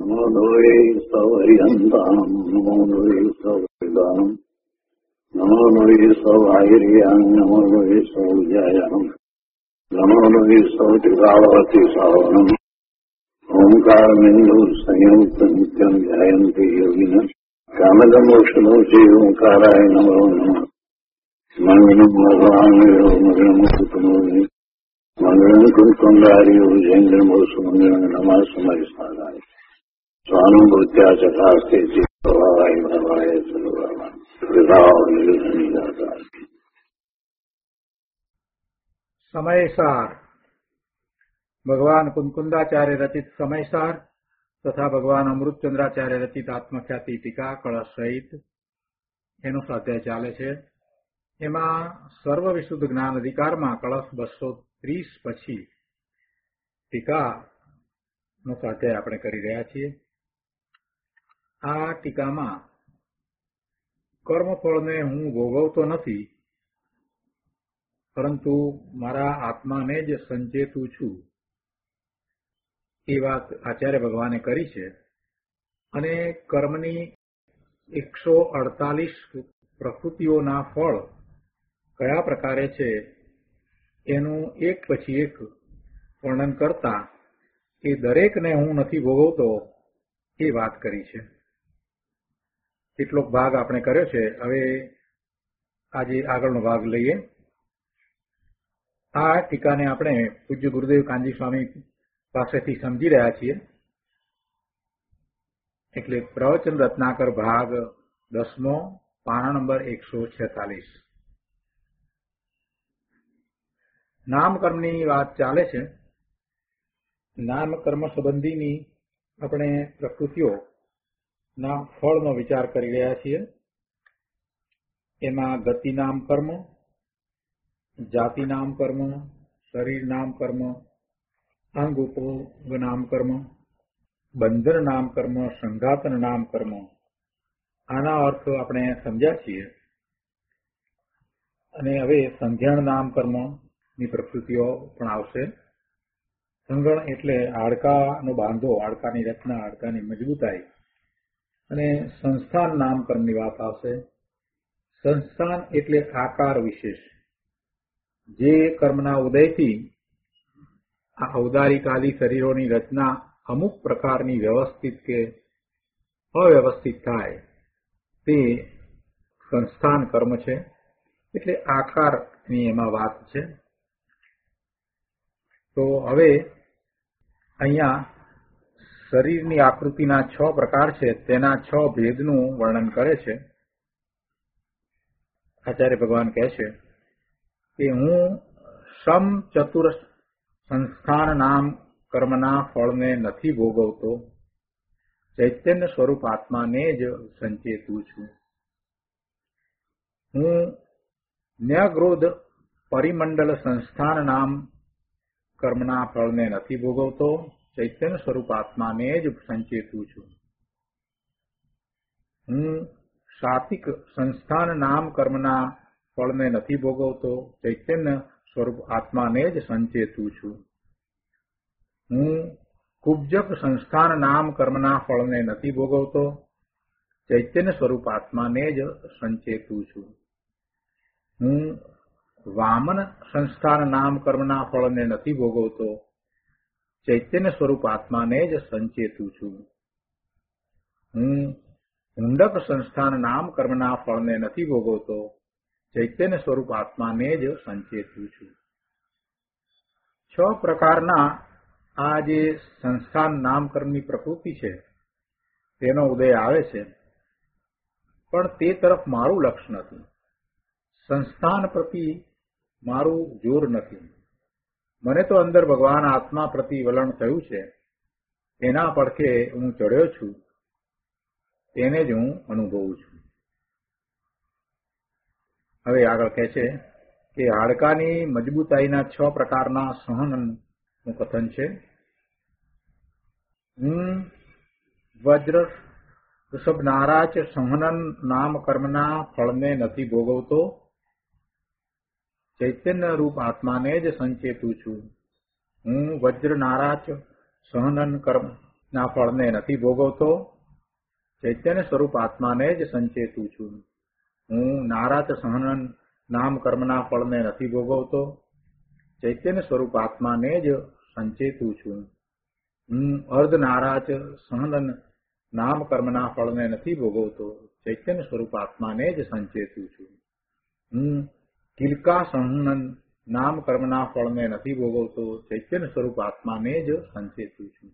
નમો લોહે સૌહરિહંતામ નમો લોહે સૌહૃદામ નમો લોહે સૌહાયર્યામ નમો લોહે સૌજાયામ નમો લોહે સૌત્રિકાવતી સાવનમ ઓંકારમિંદુ સંયુક્ત નિત્યમ ધ્યાયંતિ યોગિન કામદમોક્ષમોચે ઓંકારાય નમો નમઃ મંગલમ ભગવાન મંગલમ કુટુંબોને મંગલમ કુંકુંડાર્યો જૈન્દ્રમો સુમંગલમ નમઃ સમયસ્થાનાય સ્વાનુભૂત્યા ચકાસ્તે ચિત્તવાય ભવાય સર્વવા વિભાવ નિર્ગુણિદાતા. સમયસાર ભગવાન કુંકુંદાચાર્ય રચિત સમયસાર તથા ભગવાન અમૃતચંદ્રાચાર્ય રચિત આત્મખ્યાતિ ટીકા કળશ સહિત એનો સ્વાધ્યાય ચાલે છે. એમાં સર્વ વિશુદ્ધ જ્ઞાન અધિકારમાં કળશ 230 પછી ટીકાનો સ્વાધ્યાય આપણે કરી રહ્યા છીએ. આ ટીકામાં કર્મફળને હું ભોગવતો નથી, પરંતુ મારા આત્માને જ સંચેતું છું, એ વાત આચાર્ય ભગવાને કરી છે. અને કર્મની 148 પ્રકૃતિઓના ફળ કયા પ્રકારે છે એનું એક પછી એક વર્ણન કરતા એ દરેકને હું નથી ભોગવતો એ વાત કરી છે. કેટલોક ભાગ આપણે કર્યો છે. હવે આજે આગળનો ભાગ લઈએ. આ ટીકાને આપણે પૂજ્ય ગુરુદેવ કાનજી સ્વામી પાસેથી સમજી રહ્યા છીએ. એટલે પ્રવચન રત્નાકર ભાગ 10મો, પાના નંબર 146. નામકર્મની વાત ચાલે છે. નામકર્મ સંબંધીની આપણે પ્રકૃતિઓના ફળનો વિચાર કરી રહ્યા છીએ. એમાં ગતિ નામ કર્મ, જાતિ નામ કર્મ, શરીર નામ કર્મ, અંગ ઉપોગ નામ કર્મ, બંધન નામ કર્મ, સંઘાતન નામ કર્મ, આના અર્થ આપણે સમજ્યા છીએ. અને હવે સંધ્યાણ નામ કર્મની પ્રકૃતિઓ પણ આવશે. સંગણ એટલે હાડકાનો બાંધો, હાડકાની રચના, હાડકાની મજબૂતાઈ. અને સંસ્થાન નામ કર્મની વાત આવશે. સંસ્થાન એટલે આકાર વિશેષ. જે કર્મના ઉદયથી આ ઔદારિકાલી શરીરોની રચના અમુક પ્રકારની વ્યવસ્થિત કે અવ્યવસ્થિત થાય તે સંસ્થાન કર્મ છે. એટલે આકારની એમાં વાત છે. તો હવે અહીંયા શરીરની આકૃતિના 6 પ્રકાર છે, તેના 6 ભેદનું વર્ણન કરે છે. આચાર્ય ભગવાન કહે છે કે હું સમ ચતુર સંસ્થાન નામ કર્મના ફળને નથી ભોગવતો, ચૈતન્ય સ્વરૂપ આત્માને જ સંચેતું છું. હું ન્યગ્રોધ પરિમંડલ સંસ્થાન નામ કર્મના ફળને નથી ભોગવતો, ચૈતન્ય સ્વરૂપ આત્માને જ સંચેતું છું. હું સાત્વિક સંસ્થાન નામ કર્મના ફળને નથી ભોગવતો, ચૈતન્ય સ્વરૂપ આત્માને જ સંચેતું છું. હું કુબ્જક સંસ્થાન નામ કર્મના ફળને નથી ભોગવતો, ચૈતન્ય સ્વરૂપ આત્માને જ સંચેતું છું. હું વામન સંસ્થાન નામ કર્મના ફળને નથી ભોગવતો, ચૈતન્ય સ્વરૂપ આત્માને જ સંચેતું છું. હું હુંડક સંસ્થાન નામ કર્મના ફળને નથી ભોગવતો, ચૈતન્ય સ્વરૂપ આત્માને જ સંચેતું છું. 6 પ્રકારના આ જે સંસ્થાન નામ કર્મની પ્રકૃતિ છે તેનો ઉદય આવે છે, પણ તે તરફ મારું લક્ષ્ય નથી. સંસ્થાન પ્રતિ મારું જોર નથી. મને તો અંદર ભગવાન આત્મા પ્રતિ વલણ થયું છે. એના પડખે હું ચડ્યો છું, તેને જ હું અનુભવું છું. હવે આગળ કહે છે કે હાડકાની મજબૂતાઈના 6 પ્રકારના સહનનું કથન છે. હું વજ્ર ઋષભ નારાચ સંહનન નામ કર્મના ફળને નથી ભોગવતો, ચૈતન્ય રૂપ આત્માને જ સંચેતું છું. હું વજ્ર નારાચ સહનન કર્મ ના ફળને નથી ભોગવતો, ચૈતન્ય સ્વરૂપ આત્માને જ સંચેતું છું. હું નારાચ સહનન નામ કર્મના ફળને નથી ભોગવતો, ચૈતન્ય સ્વરૂપ આત્માને જ સંચેતું છું. હું અર્ધ નારાચ સહનન નામ કર્મના ફળને નથી ભોગવતો, ચૈતન્ય સ્વરૂપ આત્માને જ સંચેતું છું. હું કિલકા સંહનન નામ કર્મના ફળને નથી ભોગવતો, ચૈતન્ય સ્વરૂપ આત્માને જ સંચેતું છું.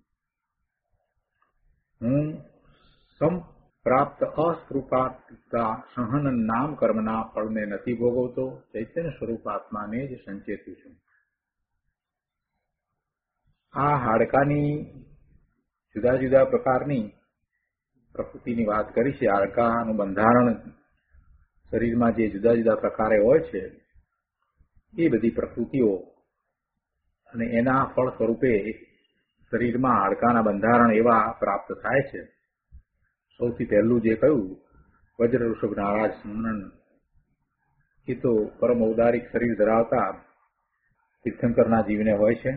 હું સંપ્રાપ્ત અસ્વરૂપાત્મા સહનન નામ કર્મના ફળને નથી ભોગવતો, ચૈતન્ય સ્વરૂપ આત્માને જ સંચેતું છું. આ હાડકાની જુદા જુદા પ્રકારની પ્રકૃતિની વાત કરી છે. હાડકાનું બંધારણ શરીરમાં જે જુદા જુદા પ્રકારે હોય છે એ બધી પ્રકૃતિઓ અને એના ફળ સ્વરૂપે શરીરમાં હાડકાના બંધારણ એવા પ્રાપ્ત થાય છે. સૌથી પહેલું જે કહ્યું વજ્ર ઋષભ નારાજ સહનન, એ તો પરમ ઔદારિક શરીર ધરાવતા તીર્થંકરના જીવને હોય છે.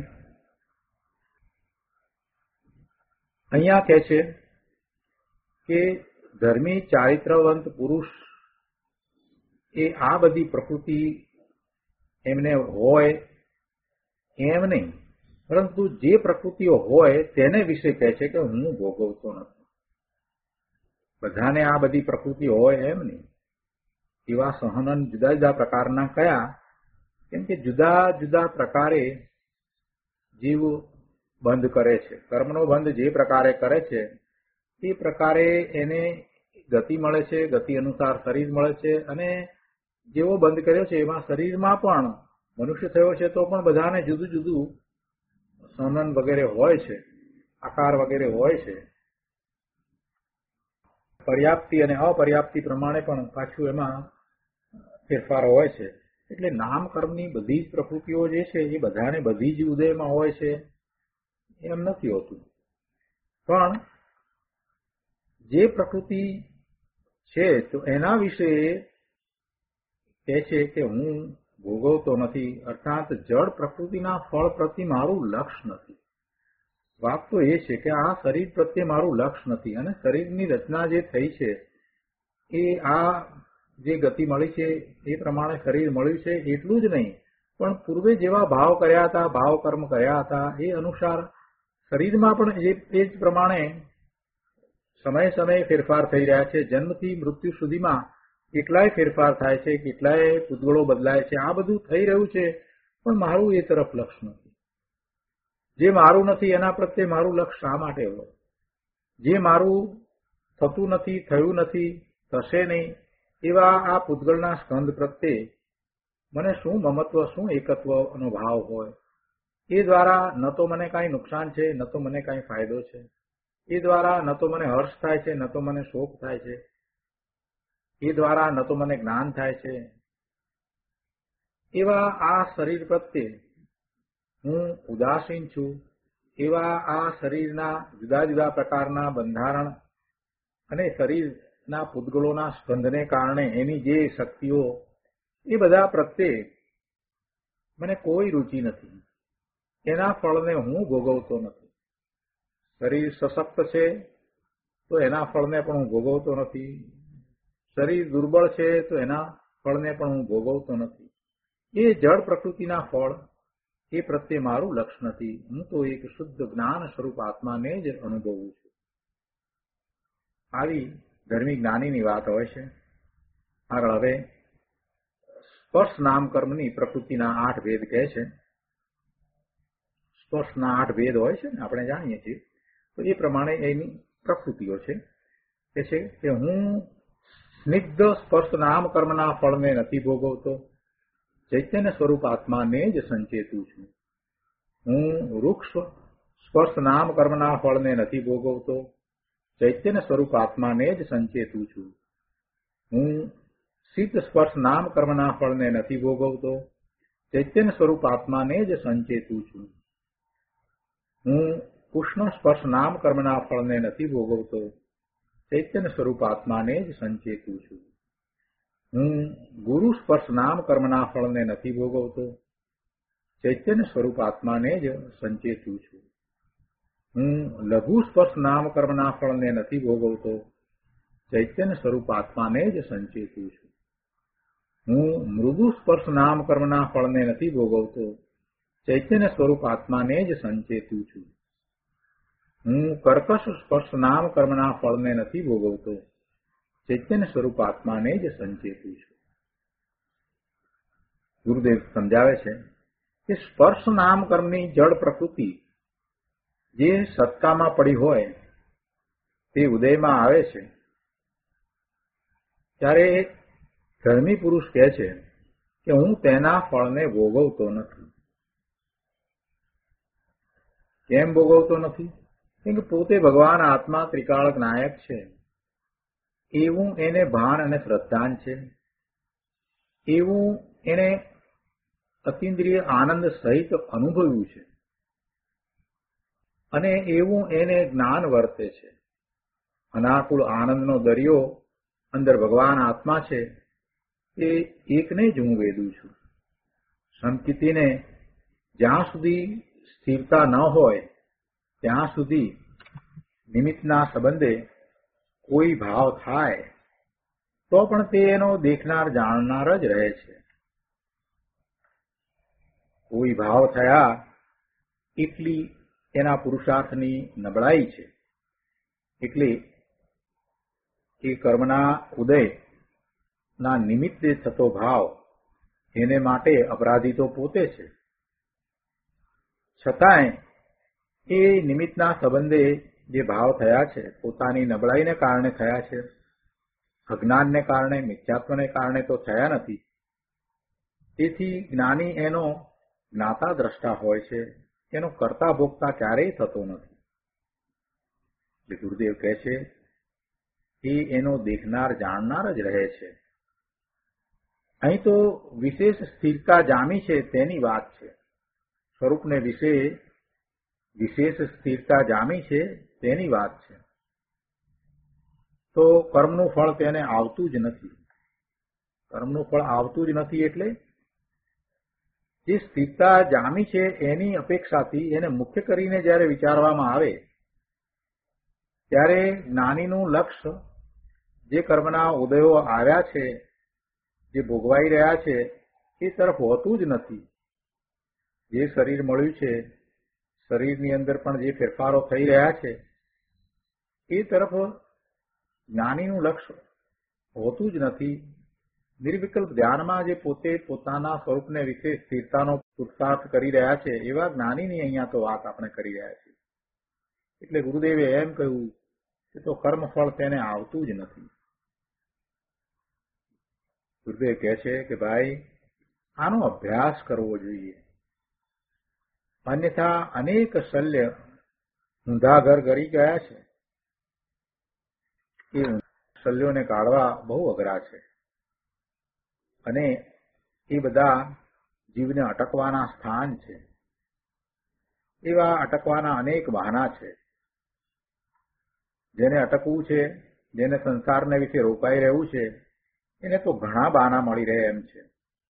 અહીંયા કહે છે કે ધર્મી ચારિત્રવંત પુરુષ એ આ બધી પ્રકૃતિ એમને હોય એમ નહીં, પરંતુ જે પ્રકૃતિઓ હોય તેને વિશે કહે છે કે હું ભોગવતો નથી. બધાને આ બધી પ્રકૃતિ હોય એમ નહીં. એવા સહનન જુદા જુદા પ્રકારના કયા? કેમ કે જુદા જુદા પ્રકારે જીવ બંધ કરે છે. કર્મનો બંધ જે પ્રકારે કરે છે એ પ્રકારે એને ગતિ મળે છે, ગતિ અનુસાર શરીર મળે છે, અને જેવો બંધ કર્યો છે એમાં શરીરમાં પણ મનુષ્ય થયો છે તો પણ બધાને જુદું જુદું સહનન વગેરે હોય છે, આકાર વગેરે હોય છે. પર્યાપ્તિ અને અપર્યાપ્તિ પ્રમાણે પણ પાછું એમાં ફેરફારો હોય છે. એટલે નામ કર્મની બધી જ પ્રકૃતિઓ જે છે એ બધાને બધી જ ઉદયમાં હોય છે એમ નથી હોતું. પણ જે પ્રકૃતિ છે તો એના વિશે કહે છે કે હું ભોગવતો નથી, અર્થાત જળ પ્રકૃતિના ફળ પ્રત્યે મારું લક્ષ નથી. વાત તો એ છે કે આ શરીર પ્રત્યે મારું લક્ષ નથી, અને શરીરની રચના જે થઈ છે એ આ જે ગતિ મળી છે એ પ્રમાણે શરીર મળ્યું છે એટલું જ નહીં, પણ પૂર્વે જેવા ભાવ કર્યા હતા, ભાવ કર્મ કર્યા હતા એ અનુસાર શરીરમાં પણ એ જ પ્રમાણે સમયે સમયે ફેરફાર થઈ રહ્યા છે. જન્મથી મૃત્યુ સુધીમાં કેટલાય ફેરફાર થાય છે, કેટલાય પૂતગળો બદલાય છે. આ બધું થઈ રહ્યું છે, પણ મારું એ તરફ લક્ષ નથી. જે મારું નથી એના પ્રત્યે મારું લક્ષ શા માટે હોય? જે મારું થતું નથી, થયું નથી, થશે નહીં એવા આ પૂતગળના સ્કંદ પ્રત્યે મને શું મમત્વ, શું એકત્વનો ભાવ હોય? એ દ્વારા ન તો મને કાંઈ નુકસાન છે, ન તો મને કાંઈ ફાયદો છે. એ દ્વારા ન તો મને હર્ષ થાય છે, ન તો મને શોક થાય છે. એ દ્વારા ન તો મને જ્ઞાન થાય છે. એવા આ શરીર પ્રત્યે હું ઉદાસીન છું. એવા આ શરીરના જુદા જુદા પ્રકારના બંધારણ અને શરીરના પૂતગળોના સ્કંધને કારણે એની જે શક્તિઓ એ બધા પ્રત્યે મને કોઈ રુચિ નથી. એના ફળને હું ભોગવતો નથી. શરીર સશક્ત છે તો એના ફળને પણ હું ભોગવતો નથી. શરીર દુર્બળ છે તો એના ફળને પણ હું ભોગવતો નથી. એ જળ પ્રકૃતિના ફળ એ પ્રત્યે મારું લક્ષ નથી. હું તો એક શુદ્ધ જ્ઞાન સ્વરૂપ આત્માને જ અનુભવું છું. આવી ધર્મી જ્ઞાનીની વાત હોય છે. આગળ હવે સ્પર્શ નામ કર્મની પ્રકૃતિના 8 ભેદ કહે છે. સ્પર્શના 8 ભેદ હોય છે ને, આપણે જાણીએ છીએ. તો એ પ્રમાણે એની પ્રકૃતિઓ છે. કે છે કે હું સ્નિગ્ધ સ્પર્શ નામ કર્મના ફળને નથી ભોગવતો, ચૈતન્ય સ્વરૂપ આત્માને જ સંચેતું છું. હું વૃક્ષ સ્પર્શ નામ કર્મના ફળને નથી ભોગવતો, ચૈતન્ય સ્વરૂપ આત્માને જ સંચેતું છું. હું શીત સ્પર્શ નામ કર્મના ફળને નથી ભોગવતો, ચૈતન્ય સ્વરૂપ આત્માને જ સંચેતું છું. હું ઉષ્ણ સ્પર્શ નામ કર્મના ફળને નથી ભોગવતો, ચૈતન્ય સ્વરૂપ આત્માને જ સંચેતું છું. હું ગુરુ સ્પર્શ નામ કર્મના ફળને નથી ભોગવતો, ચૈતન્ય સ્વરૂપ આત્માને જ સંચેતું છું. હું લઘુ સ્પર્શ નામ કર્મના ફળને નથી ભોગવતો, ચૈતન્ય સ્વરૂપ આત્માને જ સંચેતું છું. હું મૃદુ સ્પર્શ નામ કર્મના ફળને નથી ભોગવતો, ચૈતન્ય સ્વરૂપ આત્માને જ સંચેતું છું. હું કર્કશ સ્પર્શ નામ કર્મના ફળને નથી ભોગવતો, ચૈતન્ય સ્વરૂપ આત્માને જ સંચેતું છું. ગુરુદેવ સમજાવે છે કે સ્પર્શ નામ કર્મની જળ પ્રકૃતિ જે સત્તામાં પડી હોય તે ઉદયમાં આવે છે ત્યારે ધર્મી પુરુષ કહે છે કે હું તેના ફળને ભોગવતો નથી. કેમ ભોગવતો નથી? કેમ કે પોતે ભગવાન આત્મા ત્રિકાળક નાયક છે એવું એને ભાન અને શ્રદ્ધાન છે, એવું એને અતિન્દ્રિય આનંદ સહિત અનુભવ્યું છે અને એવું એને જ્ઞાન વર્તે છે. અનાકુળ આનંદનો દરિયો અંદર ભગવાન આત્મા છે એ એકને જ હું વેદું છું. સંકિતિને જ્યાં સુધી સ્થિરતા ન હોય ત્યાં સુધી નિમિત્તના સંબંધે કોઈ ભાવ થાય તો પણ તે એનો દેખનાર જાણનાર જ રહે છે. કોઈ ભાવ થયા એટલી એના પુરુષાર્થની નબળાઈ છે. એટલે એ કર્મના ઉદયના નિમિત્તે થતો ભાવ એને માટે અપરાધી તો પોતે છે. છતાંય એ નિમિત્તના સંબંધે જે ભાવ થયા છે પોતાની નબળાઈને કારણે થયા છે, અજ્ઞાનને કારણે, મિથ્યાત્વને કારણે તો થયા નથી. તેથી જ્ઞાની એનો જ્ઞાતા દ્રષ્ટા હોય છે, એનો કર્તા ભોગતા ક્યારેય થતો નથી. એટલે ગુરુદેવ કહે છે એ એનો દેખનાર જાણનાર જ રહે છે. અહીં તો વિશેષ સ્થિરતા જામી છે તેની વાત છે. સ્વરૂપને વિશે વિશેષ સ્થિરતા જામી છે તેની વાત છે. તો કર્મનું ફળ તેને આવતું જ નથી. કર્મનું ફળ આવતું જ નથી એટલે જે સ્થિરતા જામી છે એની અપેક્ષાથી એને મુખ્ય કરીને જ્યારે વિચારવામાં આવે ત્યારે જ્ઞાનીનું લક્ષ્ય જે કર્મના ઉદયો આવ્યા છે, જે ભોગવાઈ રહ્યા છે એ તરફ હોતું જ નથી. જે શરીર મળ્યું છે, શરીરની અંદર પણ જે ફેરફારો થઈ રહ્યા છે એ તરફ જ્ઞાનીનું લક્ષ્ય હોતું જ નથી. નિર્વિકલ્પ ધ્યાનમાં જે પોતે પોતાના સ્વરૂપને વિશે સ્થિરતાનો પુરુષાર્થ કરી રહ્યા છે એવા જ્ઞાનીની અહીંયા તો વાત આપણે કરી રહ્યા છીએ. એટલે ગુરુદેવે એમ કહ્યું કે તો કર્મફળ તેને આવતું જ નથી. ગુરુદેવ કહે છે કે ભાઈ આનો અભ્યાસ કરવો જોઈએ, અન્યથા અનેક શલ્ય ઊંધા ઘર ગરી ગયા છે. એ શલ્યોને કાઢવા બહુ અઘરા છે અને એ બધા જીવને અટકવાના સ્થાન છે. એવા અટકવાના અનેક બહાના છે. જેને અટકવું છે, જેને સંસારને વિશે રોકાઈ રહેવું છે એને તો ઘણા બહાના મળી રહે એમ છે.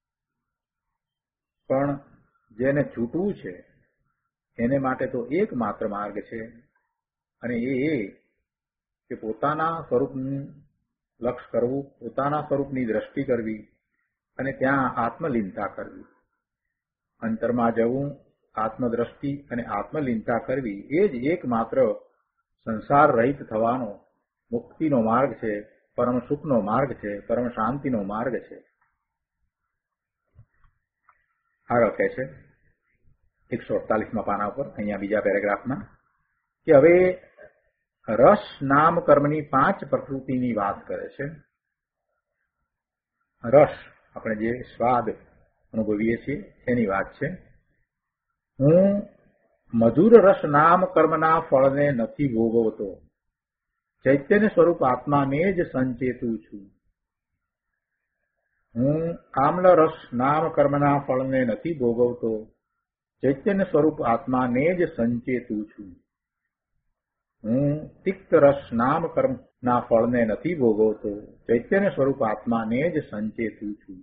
પણ જેને છૂટવું છે એને માટે તો એકમાત્ર માર્ગ છે અને એ કે પોતાના સ્વરૂપનું લક્ષ્ય કરવું, પોતાના સ્વરૂપની દ્રષ્ટિ કરવી અને ત્યાં આત્મલીનતા કરવી. અંતરમાં જવું, આત્મદ્રષ્ટિ અને આત્મલીનતા કરવી એ જ એકમાત્ર સંસાર રહિત થવાનો મુક્તિનો માર્ગ છે, પરમ સુખનો માર્ગ છે, પરમ શાંતિનો માર્ગ છે. આગળ કહે છે 148મા પાના ઉપર, અહીંયા બીજા પેરેગ્રાફમાં, કે હવે રસ નામ કર્મની 5 પ્રકૃતિની વાત કરે છે. રસ આપણે જે સ્વાદ અનુભવીએ છીએ એની વાત છે. હું મધુર રસ નામ કર્મના ફળને નથી ભોગવતો, ચૈતન્ય સ્વરૂપ આત્માને જ સંચેતું છું. હું આમ્લ રસ નામ કર્મના ફળને નથી ભોગવતો, ચૈતન્ય સ્વરૂપ આત્માને જ સંચેતું છું. હું તિક્ત રસ નામ કર્મના ફળને નથી ભોગવતો, ચૈતન્ય સ્વરૂપ આત્માને જ સંચેતું છું.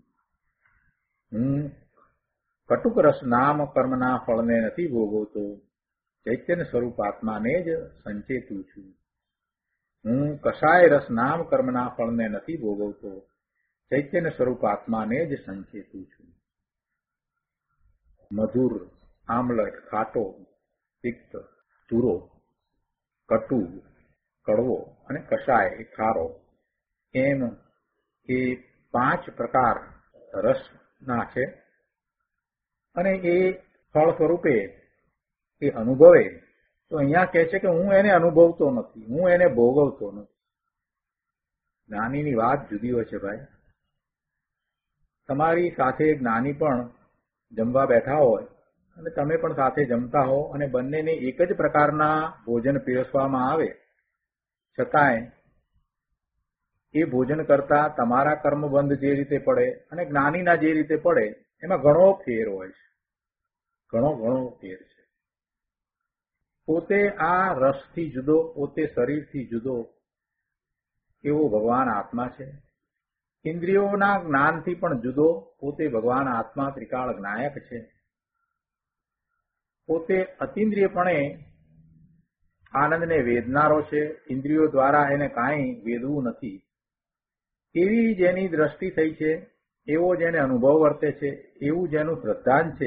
હું કટુક રસ નામ કર્મના ફળને નથી ભોગવતો, ચૈતન્ય સ્વરૂપ આત્માને જ સંચેતું છું. હું કશાય રસ નામ કર્મના ફળને નથી ભોગવતો, ચૈતન્ય સ્વરૂપ આત્માને જ સંચેતું છું. મધુર, આમલટ, ખાટો, તિક્ત, તુરો, કટુ, કડવો અને કશાય એ ખારો, એમ એ 5 પ્રકાર રસના છે. અને એ ફળ સ્વરૂપે એ અનુભવે તો અહીંયા કહે છે કે હું એને અનુભવતો નથી, હું એને ભોગવતો નથી. જ્ઞાનીની વાત જુદી હોય છે ભાઈ. તમારી સાથે જ્ઞાની પણ જમવા બેઠા હોય અને તમે પણ સાથે જમતા હો અને બંનેને એક જ પ્રકારના ભોજન પીરસવામાં આવે, છતાંય એ ભોજન કરતા તમારા કર્મબંધ જે રીતે પડે અને જ્ઞાનીના જે રીતે પડે એમાં ઘણો ફેર હોય છે, ઘણો ફેર છે. પોતે આ રસથી જુદો, પોતે શરીરથી જુદો એવો ભગવાન આત્મા છે. ઇન્દ્રિયોના જ્ઞાનથી પણ જુદો પોતે ભગવાન આત્મા ત્રિકાળ જ્ઞાયક છે. પોતે અતિન્દ્રિયપણે આનંદને વેદનારો છે, ઇન્દ્રિયો દ્વારા એને કાંઈ વેદવું નથી. એવી જેની દ્રષ્ટિ થઈ છે, એવો જેને અનુભવ વર્તે છે, એવું જેનું શ્રદ્ધાન છે,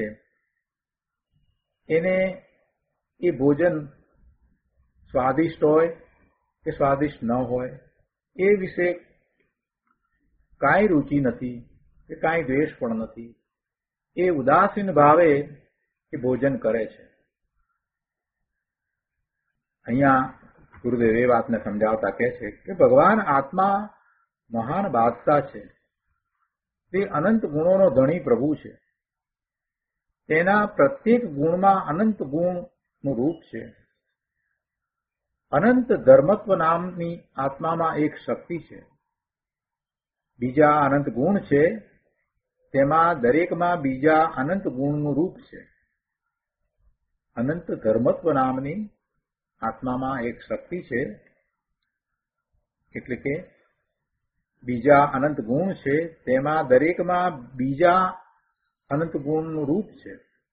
એને એ ભોજન સ્વાદિષ્ટ હોય કે સ્વાદિષ્ટ ન હોય એ વિશે કાંઈ રુચિ નથી કે કાંઈ દ્વેષ પણ નથી. એ ઉદાસીન ભાવે એ ભોજન કરે છે. અહીંયા ગુરુદેવ એ વાતને સમજાવતા કહે છે કે ભગવાન આત્મા મહાન બાદશાહ છે. તે અનંત ગુણોનો ધણી પ્રભુ છે. તેના પ્રત્યેક ગુણમાં અનંત ગુણનું રૂપ છે. અનંત ધર્મત્વ નામની આત્મામાં એક શક્તિ છે. બીજા અનંત ગુણ છે, તેમાં દરેકમાં બીજા અનંત ગુણનું રૂપ છે. અનંત ધર્મત્વ નામની આત્મામાં એક શક્તિ છે, એટલે કે બીજા અનંત ગુણ છે, તેમાં દરેકમાં બીજા અનંત ગુણનું રૂપ છે.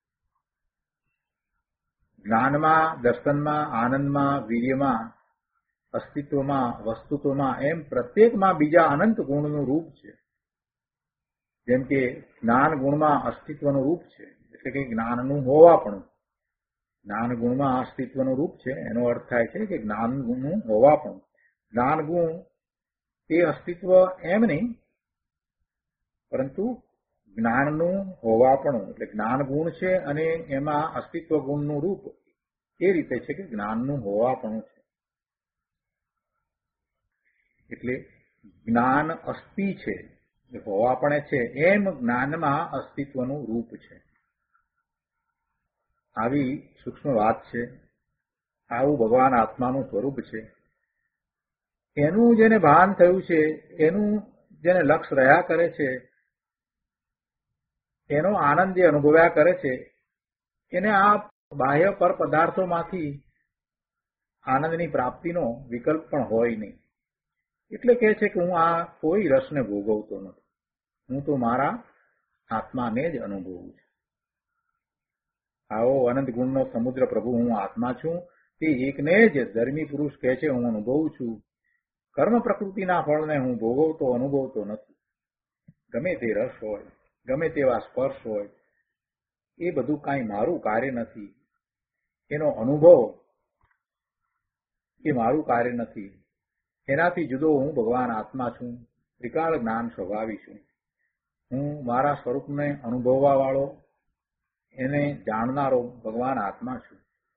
જ્ઞાનમાં, દર્શનમાં, આનંદમાં, વીર્યમાં, અસ્તિત્વમાં, વસ્તુત્વમાં એમ પ્રત્યેકમાં બીજા અનંત ગુણનું રૂપ છે. જેમ કે જ્ઞાન ગુણમાં અસ્તિત્વનું રૂપ છે, એટલે કે જ્ઞાનનું હોવાપણું. જ્ઞાન ગુણમાં અસ્તિત્વનું રૂપ છે, એનો અર્થ થાય છે કે જ્ઞાન ગુણનું હોવાપણું. જ્ઞાન ગુણ એ અસ્તિત્વ એમ નહીં, પરંતુ જ્ઞાનનું હોવાપણું એટલે જ્ઞાન ગુણ છે અને એમાં અસ્તિત્વ ગુણનું રૂપ એ રીતે છે કે જ્ઞાનનું હોવાપણું છે. એટલે જ્ઞાન અસ્તિ છે, હોવાપણે છે, એમ જ્ઞાનમાં અસ્તિત્વનું રૂપ છે. આવી સૂક્ષ્મ વાત છે. આવું ભગવાન આત્માનું સ્વરૂપ છે. એનું જેને ભાન થયું છે, એનું જેને લક્ષ રહ્યા કરે છે, એનો આનંદ જે અનુભવ્યા કરે છે, એને આ બાહ્ય પર પદાર્થોમાંથી આનંદની પ્રાપ્તિનો વિકલ્પ પણ હોય નહીં. એટલે કહે છે કે હું આ કોઈ રસને ભોગવતો નથી, હું તો મારા આત્માને જ અનુભવું છું. આવો અનંત ગુણનો સમુદ્ર પ્રભુ હું આત્મા છું, તે એકને જ ધર્મી પુરુષ કહે છે હું અનુભવું છું. કર્મ પ્રકૃતિના ફળને હું ભોગવતો અનુભવતો નથી. ગમે તે રસ હોય, ગમે તેવા સ્પર્શ હોય, એ બધું કાંઈ મારું કાર્ય નથી. એનો અનુભવ એ મારું કાર્ય નથી. એનાથી જુદો હું ભગવાન આત્મા છું, ત્રિકાળ જ્ઞાન સ્વભાવી છું. હું મારા સ્વરૂપને અનુભવવા વાળો, એને જાણનારો ભગવાન આત્મા છું.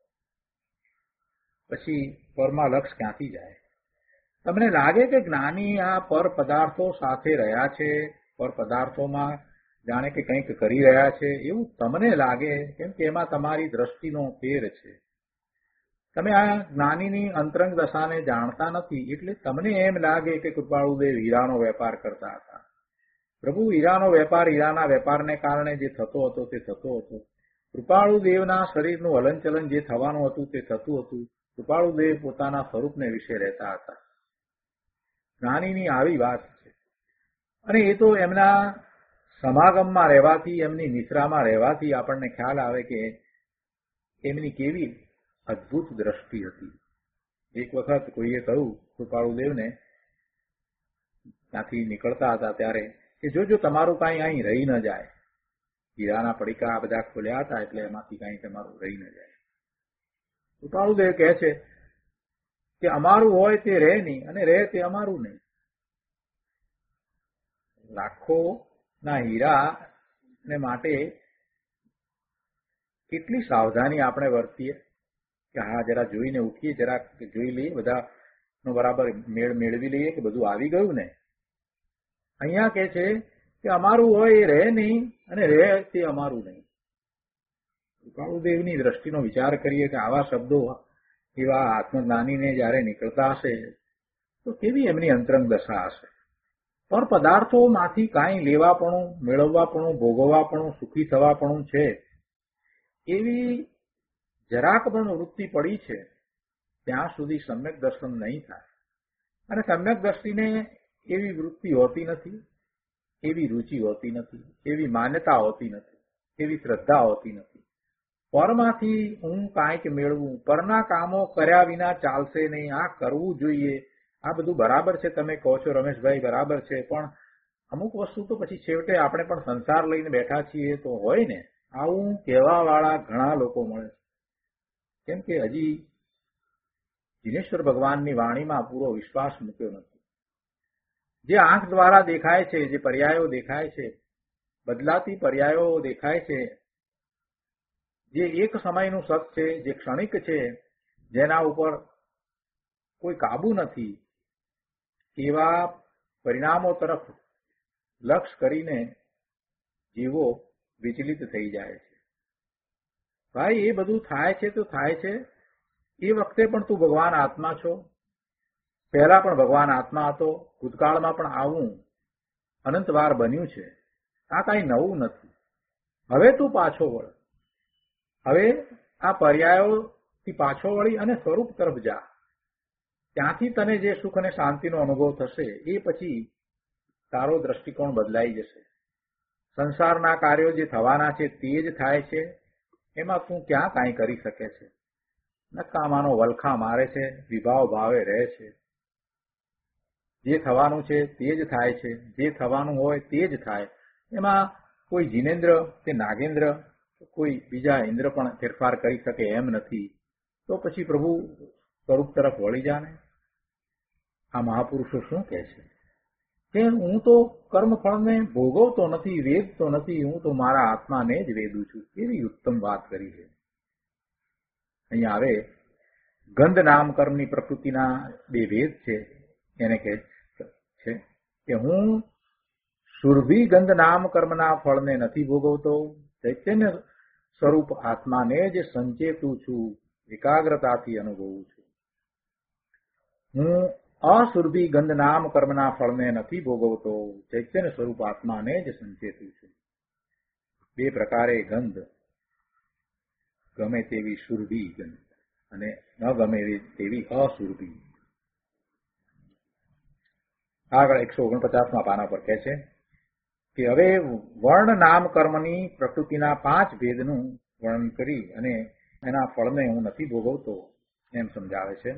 પછી પરમાં લક્ષ ક્યાંથી જાય? તમને લાગે કે જ્ઞાની આ પર પદાર્થો સાથે રહ્યા છે, પર પદાર્થોમાં જાણે કે કંઈક કરી રહ્યા છે એવું તમને લાગે, કેમ કે એમાં તમારી દ્રષ્ટિનો ફેર છે. તમે આ જ્ઞાનીની અંતરંગ દશાને જાણતા નથી, એટલે તમને એમ લાગે કે કૃપાળુદેવ હીરાનો વેપાર કરતા હતા. પ્રભુ હીરાનો વેપાર, હીરાના વેપારને કારણે જે થતો હતો તે થતો હતો. કૃપાળુદેવના શરીરનું હલનચલન જે થવાનું હતું તે થતું હતું. કૃપાળુદેવ પોતાના સ્વરૂપને વિશે રહેતા હતા. જ્ઞાનીની આવી વાત છે. અને એ તો એમના સમાગમમાં રહેવાથી, એમની નિશ્રામાં રહેવાથી આપણને ખ્યાલ આવે કે એમની કેવી અદભુત દ્રષ્ટિ હતી. એક વખત કોઈએ કહ્યું કૃપાળુદેવને, ત્યાંથી નીકળતા હતા ત્યારે, કે જો તમારું કાંઈ અહીં રહી ન જાય, હીરાના પડીકા આ બધા ખોલ્યા હતા એટલે એમાંથી કાંઈ તમારું રહી ન જાય. કૃપાળુદેવ કહે છે કે અમારું હોય તે રહે નહીં અને રહે તે અમારું નહીં. લાખોના હીરા ને માટે કેટલી સાવધાની આપણે વર્તીએ કે હા જરા જોઈને ઉઠીએ, જરા જોઈ લઈએ, બધાનો બરાબર મેળ મેળવી લઈએ કે બધું આવી ગયું ને. અહીંયા કે છે કે અમારું હોય એ રહે નહીં અને રહે તે અમારું નહીં. કૃપાળુદેવની દ્રષ્ટિનો વિચાર કરીએ કે આવા શબ્દો એવા આત્મજ્ઞાનીને જયારે નીકળતા હશે તો કેવી એમની અંતરંગ દશા હશે. પણ પદાર્થોમાંથી કાંઈ લેવાપણું, મેળવવાપણું, ભોગવવાપણું, સુખી થવાપણું છે એવી જરાક પણ વૃત્તિ પડી છે ત્યાં સુધી સમ્યક દર્શન નહીં થાય. અને સમ્યક દ્રષ્ટિને એવી વૃત્તિ હોતી નથી, એવી રુચિ હોતી નથી, એવી માન્યતા હોતી નથી, એવી શ્રદ્ધા હોતી નથી. પરમાંથી હું કાંઈક મેળવું, પરના કામો કર્યા વિના ચાલશે નહીં, આ કરવું જોઈએ, આ બધું બરાબર છે, તમે કહો છો રમેશભાઈ બરાબર છે, પણ અમુક વસ્તુ તો પછી છેવટે આપણે પણ સંસાર લઈને બેઠા છીએ તો હોય ને. આવું કહેવાવાળા ઘણા લોકો મળે છે. કેમ કે હજી જીનેશ્વર ભગવાનની વાણીમાં પૂરો વિશ્વાસ મૂક્યો નથી. જે આંખ દ્વારા દેખાય છે, જે પર્યાયો દેખાય છે, બદલાતી પર્યાયો દેખાય છે, જે એક સમયનું સત છે, જે ક્ષણિક છે, જેના ઉપર કોઈ કાબુ નથી, એવા પરિણામો તરફ લક્ષ્ય કરીને જીવો વિચલિત થઈ જાય છે. ભાઈ એ બધું થાય છે તો થાય છે, એ વખતે પણ તું ભગવાન આત્મા છો, પહેલા પણ ભગવાન આત્મા હતો, ભૂતકાળમાં પણ આવું અનંતવાર બન્યું છે. આ કાંઈ નવું નથી. હવે તું પાછો વળ, હવે આ પર્યાયોથી પાછો વળી અને સ્વરૂપ તરફ જા. ત્યાંથી તને જે સુખ અને શાંતિનો અનુભવ થશે એ પછી તારો દ્રષ્ટિકોણ બદલાઈ જશે. સંસારના કાર્યો જે થવાના છે તે જ થાય છે, એમાં તું ક્યાં કાંઈ કરી શકે છે? નકામાનો વલખા મારે છે, વિભાવ ભાવે રહે છે. જે થવાનું છે તે જ થાય છે, જે થવાનું હોય તે જ થાય. એમાં કોઈ જીનેન્દ્ર કે નાગેન્દ્ર કોઈ બીજા ઇન્દ્ર પણ ફેરફાર કરી શકે એમ નથી. તો પછી પ્રભુ સ્વરૂપ તરફ વળી જાને. આ મહાપુરુષો શું કહે છે કે હું તો કર્મફળને ભોગવતો નથી, વેદતો નથી, હું તો મારા આત્માને જ વેદું છું. એવી ઉત્તમ વાત કરી છે. અહીંયા આવે ગંધ નામ કર્મની પ્રકૃતિના બે ભેદ છે. એને કહે છે કે હું સુરભી ગંધ નામ કર્મના ફળને નથી ભોગવતો, ચૈતન્ય સ્વરૂપ આત્માને જ સંચેતું છું, એકાગ્રતાથી અનુભવું છું. હું અસુરભી ગંધ નામ કર્મના ફળને નથી ભોગવતો, ચૈતન્ય સ્વરૂપ આત્માને જ સંચેતું છું. બે પ્રકારે ગંધ, ગમે તેવી સુરભી ગંધ અને ન ગમે તેવી અસુરભી. આગળ 149મા પાના પર કહે છે કે હવે વર્ણ નામ કર્મની પ્રકૃતિના 5 ભેદનું વર્ણન કરી અને એના ફળને હું નથી ભોગવતો એમ સમજાવે છે.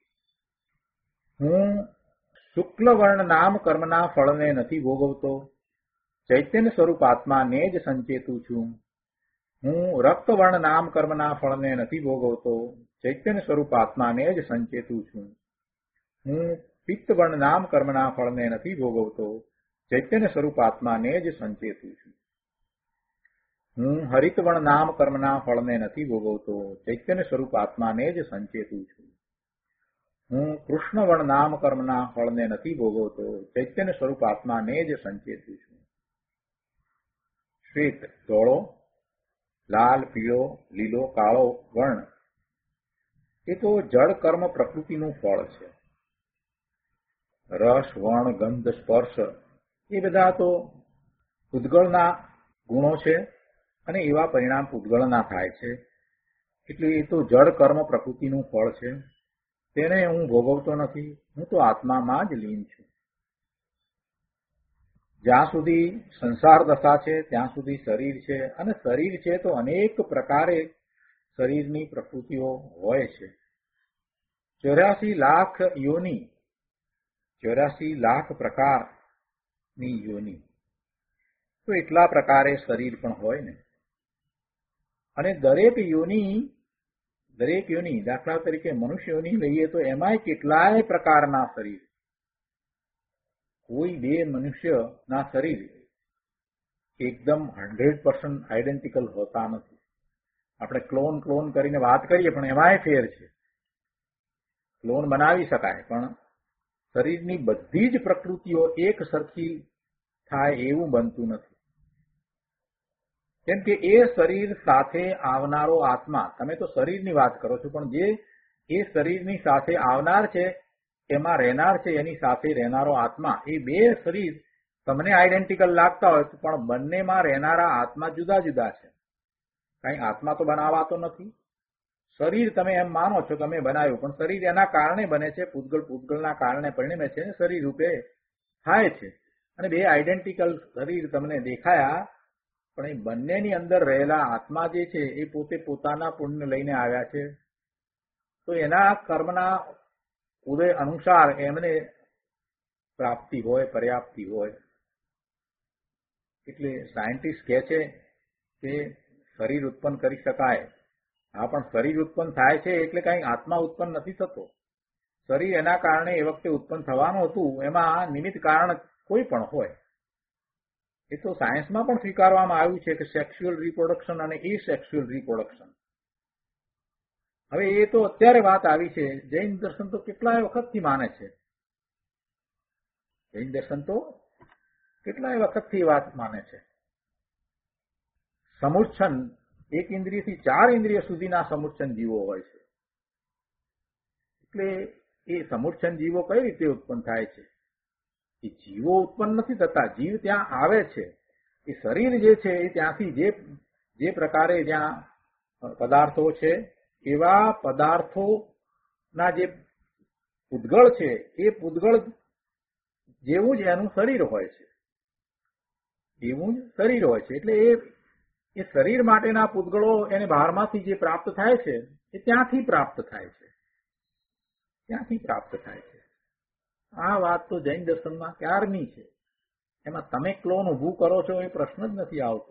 હું શુક્લ વર્ણ નામ કર્મના ફળને નથી ભોગવતો, ચૈતન્ય સ્વરૂપ આત્માને જ સંચેતું છું. હું રક્તવર્ણ નામ કર્મના ફળને નથી ભોગવતો, ચૈતન્ય સ્વરૂપ આત્માને જ સંચેતું છું. હું પિત્તવર્ણ નામ કર્મના ફળને નથી ભોગવતો, ચૈતન્ય સ્વરૂપ આત્માને જ સંચેતું છું. હું હરિતવર્ણ નામ કર્મના ફળને નથી ભોગવતો, ચૈતન્ય સ્વરૂપ આત્માને જ સંચેતું છું. હું કૃષ્ણવર્ણ નામ કર્મના ફળને નથી ભોગવતો, ચૈતન્ય સ્વરૂપ આત્માને જ સંચેતું છું. શ્વેત ધોળો, લાલ, પીળો, લીલો, કાળો વર્ણ એ તો જળ કર્મ પ્રકૃતિનું ફળ છે. રસ, વર્ણ, ગંધ, સ્પર્શ એ બધા તો પૂતગળના ગુણો છે અને એવા પરિણામ પૂતગળના થાય છે. એટલે એ તો જળ કર્મ પ્રકૃતિનું ફળ છે. તેને હું ભોગવતો નથી. હું તો આત્મામાં જ લીન છું. જ્યાં સુધી સંસાર દશા છે ત્યાં સુધી શરીર છે, અને શરીર છે તો અનેક પ્રકારે શરીરની પ્રકૃતિઓ હોય છે. 84 લાખ યોની, 84 લાખ પ્રકારની યોની, તો એટલા પ્રકારે શરીર પણ હોય ને. અને દરેક યોની, દાખલા તરીકે મનુષ્ય યોની લઈએ તો એમાંય કેટલાય પ્રકારના શરીર. કોઈ બે મનુષ્યના શરીર એકદમ 100% આઈડેન્ટિકલ હોતા નથી. આપણે ક્લોન કરીને વાત કરીએ પણ એમાંય ફેર છે. ક્લોન બનાવી શકાય પણ શરીરની બધી જ પ્રકૃતિઓ એક સરખી થાય એવું બનતું નથી. કેમ કે એ શરીર સાથે આવનારો આત્મા, તમે તો શરીરની વાત કરો છો, પણ જે એ શરીરની સાથે આવનાર છે, એમાં રહેનાર છે, એની સાથે રહેનારો આત્મા, એ બે શરીર તમને આઈડેન્ટિકલ લાગતા હોય પણ બંનેમાં રહેનારા આત્મા જુદા જુદા છે. કઈ આત્મા તો બનાવાતો નથી. શરીર તમે એમ માનો છો તમે બનાવ્યું, પણ શરીર એના કારણે બને છે, પૂતગળના કારણે પરિણમે છે, શરીર રૂપે થાય છે. અને બે આઈડેન્ટિકલ શરીર તમને દેખાયા, પણ એ બંનેની અંદર રહેલા આત્મા જે છે એ પોતે પોતાના પુણ્ય લઈને આવ્યા છે. તો એના કર્મના ઉદય અનુસાર એમને પ્રાપ્તિ હોય, પર્યાપ્તિ હોય. એટલે સાયન્ટિસ્ટ કહે છે કે શરીર ઉત્પન્ન કરી શકાય. હા, પણ શરીર ઉત્પન્ન થાય છે એટલે કઈ આત્મા ઉત્પન્ન નથી થતો. શરીર એના કારણે એ વખતે ઉત્પન્ન થવાનું હતું, એમાં નિમિત્ત કારણ કોઈ પણ હોય. એ તો સાયન્સમાં પણ સ્વીકારવામાં આવ્યું છે કે સેક્સ્યુઅલ રિપ્રોડક્શન અને એસેક્સ્યુઅલ રિપ્રોડક્શન. હવે એ તો અત્યારે વાત આવી છે. જૈન દર્શન તો કેટલાય વખતથી માને છે. જૈન દર્શન તો કેટલાય વખતથી વાત માને છે. સમુચ્છન, 1 ઇન્દ્રિયથી 4 ઇન્દ્રિય સુધીના સમુચ્છન જીવો હોય છે. એટલે એ સમુચ્છન જીવો કઈ રીતે ઉત્પન્ન થાય છે? એ જીવો ઉત્પન્ન નથી થતા, જીવ ત્યાં આવે છે. એ શરીર જે છે એ ત્યાંથી જે પ્રકારે જ્યાં પદાર્થો છે એવા પદાર્થોના જે પૂતગળ છે એ પૂતગળ જેવું જ એનું શરીર હોય છે, એવું જ શરીર હોય છે. એટલે એ શરીર માટેના પૂતગળો એને બહારમાંથી જે પ્રાપ્ત થાય છે એ ત્યાંથી પ્રાપ્ત થાય છે, ત્યાંથી પ્રાપ્ત થાય છે. આ વાત તો જૈન દર્શનમાં ક્યારની છે. એમાં તમે ક્લોન ઊભું કરો છો એ પ્રશ્ન જ નથી આવતો.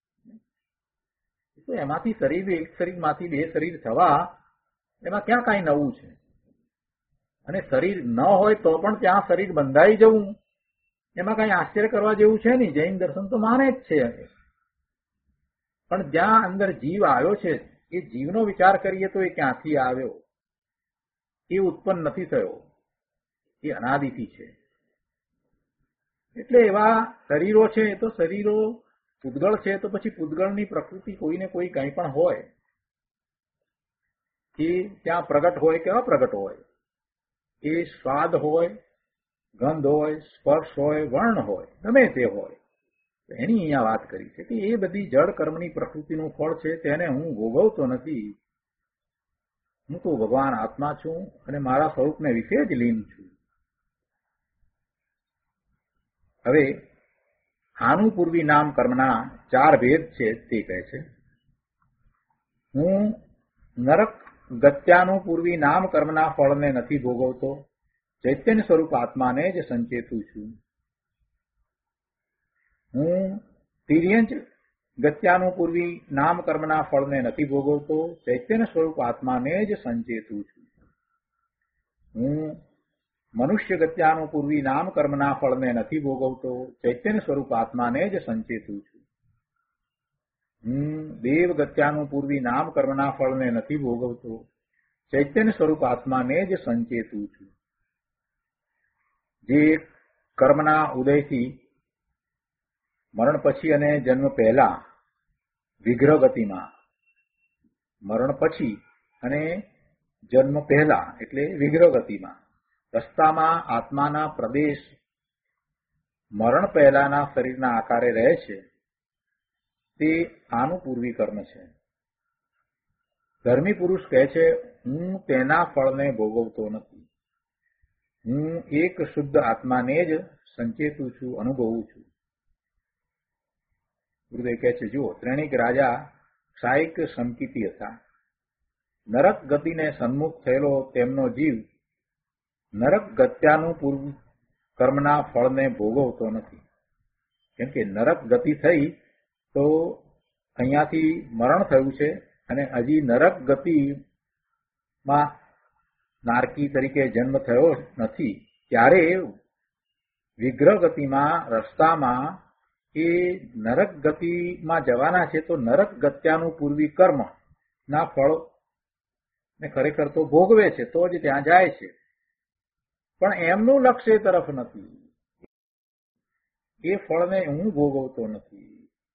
તો એમાંથી શરીર, એક શરીરમાંથી બે શરીર થવા, એમાં ક્યાં કાંઈ નવું છે? અને શરીર ન હોય તો પણ ત્યાં શરીર બંધાઈ જવું, એમાં કાંઈ આશ્ચર્ય કરવા જેવું છે નહીં. જૈન દર્શન તો માને જ છે. પણ જ્યાં અંદર જીવ આવ્યો છે એ જીવનો વિચાર કરીએ તો એ ક્યાંથી આવ્યો? એ ઉત્પન્ન નથી થયો, એ અનાદિથી છે. એટલે એવા શરીરો છે તો શરીરો પૂતગળ છે, તો પછી પૂતગળની પ્રકૃતિ કોઈને કોઈ કંઈ પણ હોય એ ત્યાં પ્રગટ હોય કે અપ્રગટ હોય, એ સ્વાદ હોય, ગંધ હોય, સ્પર્શ હોય, વર્ણ હોય, ગમે તે હોય, એની અહીંયા વાત કરી છે કે એ બધી જળ કર્મની પ્રકૃતિનું ફળ છે, તેને હું ભોગવતો નથી. હું તો ભગવાન આત્મા છું અને મારા સ્વરૂપને વિશે જ લીન છું. હવે આનું પૂર્વી નામ કર્મના 4 ભેદ છે તે કહે છે. હું નરક ગત્યાનું પૂર્વી નામ કર્મના ફળને નથી ભોગવતો, ચૈતન્ય સ્વરૂપ આત્માને જ સંચેતું છું. હું તિર્યંચ ગત્યાનું પૂર્વી નામ કર્મના ફળને નથી ભોગવતો, ચૈતન્ય સ્વરૂપ આત્માને જ સંચેતું છું. હું મનુષ્ય ગત્યાનું પૂર્વી નામ કર્મના ફળને નથી ભોગવતો, ચૈતન્ય સ્વરૂપ આત્માને જ સંચેતું છું. હું દેવ ગત્યાનું પૂર્વી નામ કર્મના ફળને નથી ભોગવતો, ચૈતન્ય સ્વરૂપ આત્માને જ સંચેતું છું. જે કર્મના ઉદયથી મરણ પછી અને જન્મ પહેલા વિગ્રહ ગતિમાં, મરણ પછી અને જન્મ પહેલા એટલે વિગ્રહ ગતિમાં રસ્તામાં આત્માના પ્રદેશ મરણ પહેલાના શરીરના આકારે રહે છે, તે આનું પૂર્વી કર્મ છે. ધર્મી પુરુષ કહે છે, હું તેના ફળને ભોગવતો નથી. હું એક શુદ્ધ આત્માને જ સંચેતું છું, અનુભવું છું. ગુરુદેવ કહે છે, જુઓ, ત્રણેક રાજા ક્ષાયિક સંકિતિ હતા. નરક ગતિને સન્મુખ થયેલો તેમનો જીવ નરક ગત્યાનું પૂર્વ કર્મના ફળને ભોગવતો નથી. કેમ કે નરક ગતિ થઈ તો અહીંયાથી મરણ થયું છે અને હજી નરક ગતિમાં નારકી તરીકે જન્મ થયો નથી. ત્યારે વિગ્રહ ગતિમાં રસ્તામાં એ નરક ગતિમાં જવાના છે તો નરક ગત્યાનું પૂર્વી કર્મ ના ફળ ને ખરેખર તો ભોગવે છે તો જ ત્યાં જાય છે, પણ એમનું લક્ષ્ય એ તરફ નથી. એ ફળને હું ભોગવતો નથી.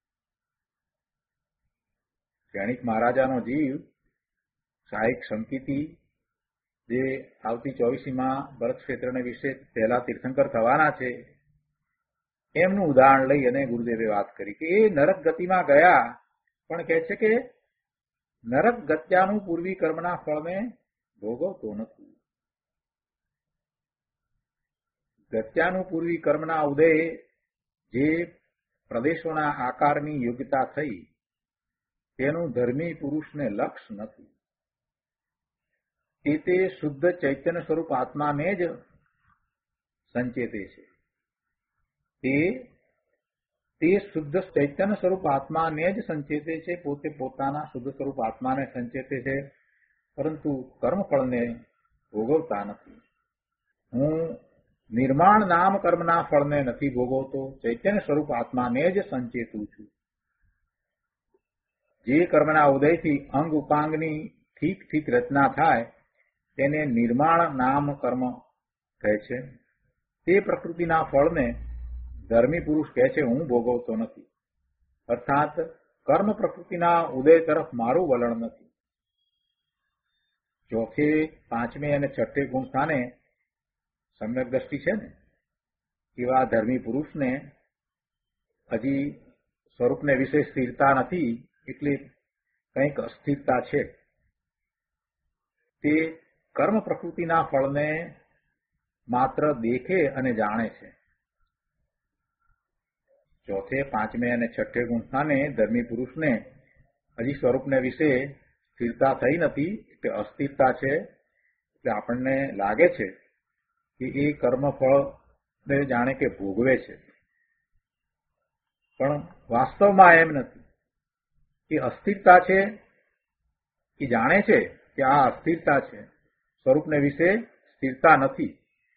ક્ષણિક મહારાજાનો જીવ સહાયક સંકિતી જે આવતી 24મીમાં ભરત ક્ષેત્રને વિશે પહેલા તીર્થંકર થવાના છે એમનું ઉદાહરણ લઈ અને ગુરુદેવે વાત કરી કે એ નરક ગતિમાં ગયા પણ કહે છે કે નરક ગત્યાનું પૂર્વી કર્મના ફળને ભોગવતો નથી. ગત્યાનું પૂર્વી કર્મના ઉદય જે પ્રદેશોના આકારની યોગ્યતા થઈ તેનું ધર્મી પુરુષને લક્ષ નથી. તે શુદ્ધ ચૈતન્ય સ્વરૂપ આત્માને જ સંચેતે છે. તે શુદ્ધ ચૈતન્ય સ્વરૂપ આત્માને જ સંચેતે છે, પોતે પોતાના શુદ્ધ સ્વરૂપ આત્માને સંચેતે છે, પરંતુ કર્મફળને ભોગવતા નથી. હું નિર્માણ નામ કર્મના ફળને નથી ભોગવતો, ચૈતન્ય સ્વરૂપ આત્માને જ સંચેતું છું. જે કર્મના ઉદયથી અંગ ઉપાંગની ઠીક ઠીક રચના થાય તેને નિર્માણ નામ કર્મ કહે છે. તે પ્રકૃતિના ફળને ધર્મી પુરુષ કહે છે હું ભોગવતો નથી. અર્થાત કર્મ પ્રકૃતિના ઉદય તરફ મારું વલણ નથી. ચોથે, પાંચમે અને છઠ્ઠે ગુણ સ્થાને સમ્યક દ્રષ્ટિ છે ને એવા ધર્મી પુરુષને હજી સ્વરૂપને વિશે સ્થિરતા નથી, એટલે કંઈક અસ્થિરતા છે. તે કર્મ પ્રકૃતિના ફળને માત્ર દેખે અને જાણે છે. ચોથે, પાંચમે અને છઠ્ઠે ગુણ સ્થાને ધર્મી પુરુષને હજી સ્વરૂપને વિશે સ્થિરતા થઈ નથી, એટલે અસ્થિરતા છે. એટલે આપણને લાગે છે કે એ કર્મફળને જાણે કે ભોગવે છે, પણ વાસ્તવમાં એમ નથી. એ અસ્થિરતા છે, એ જાણે છે કે આ અસ્થિરતા છે, સ્વરૂપને વિશે સ્થિરતા નથી.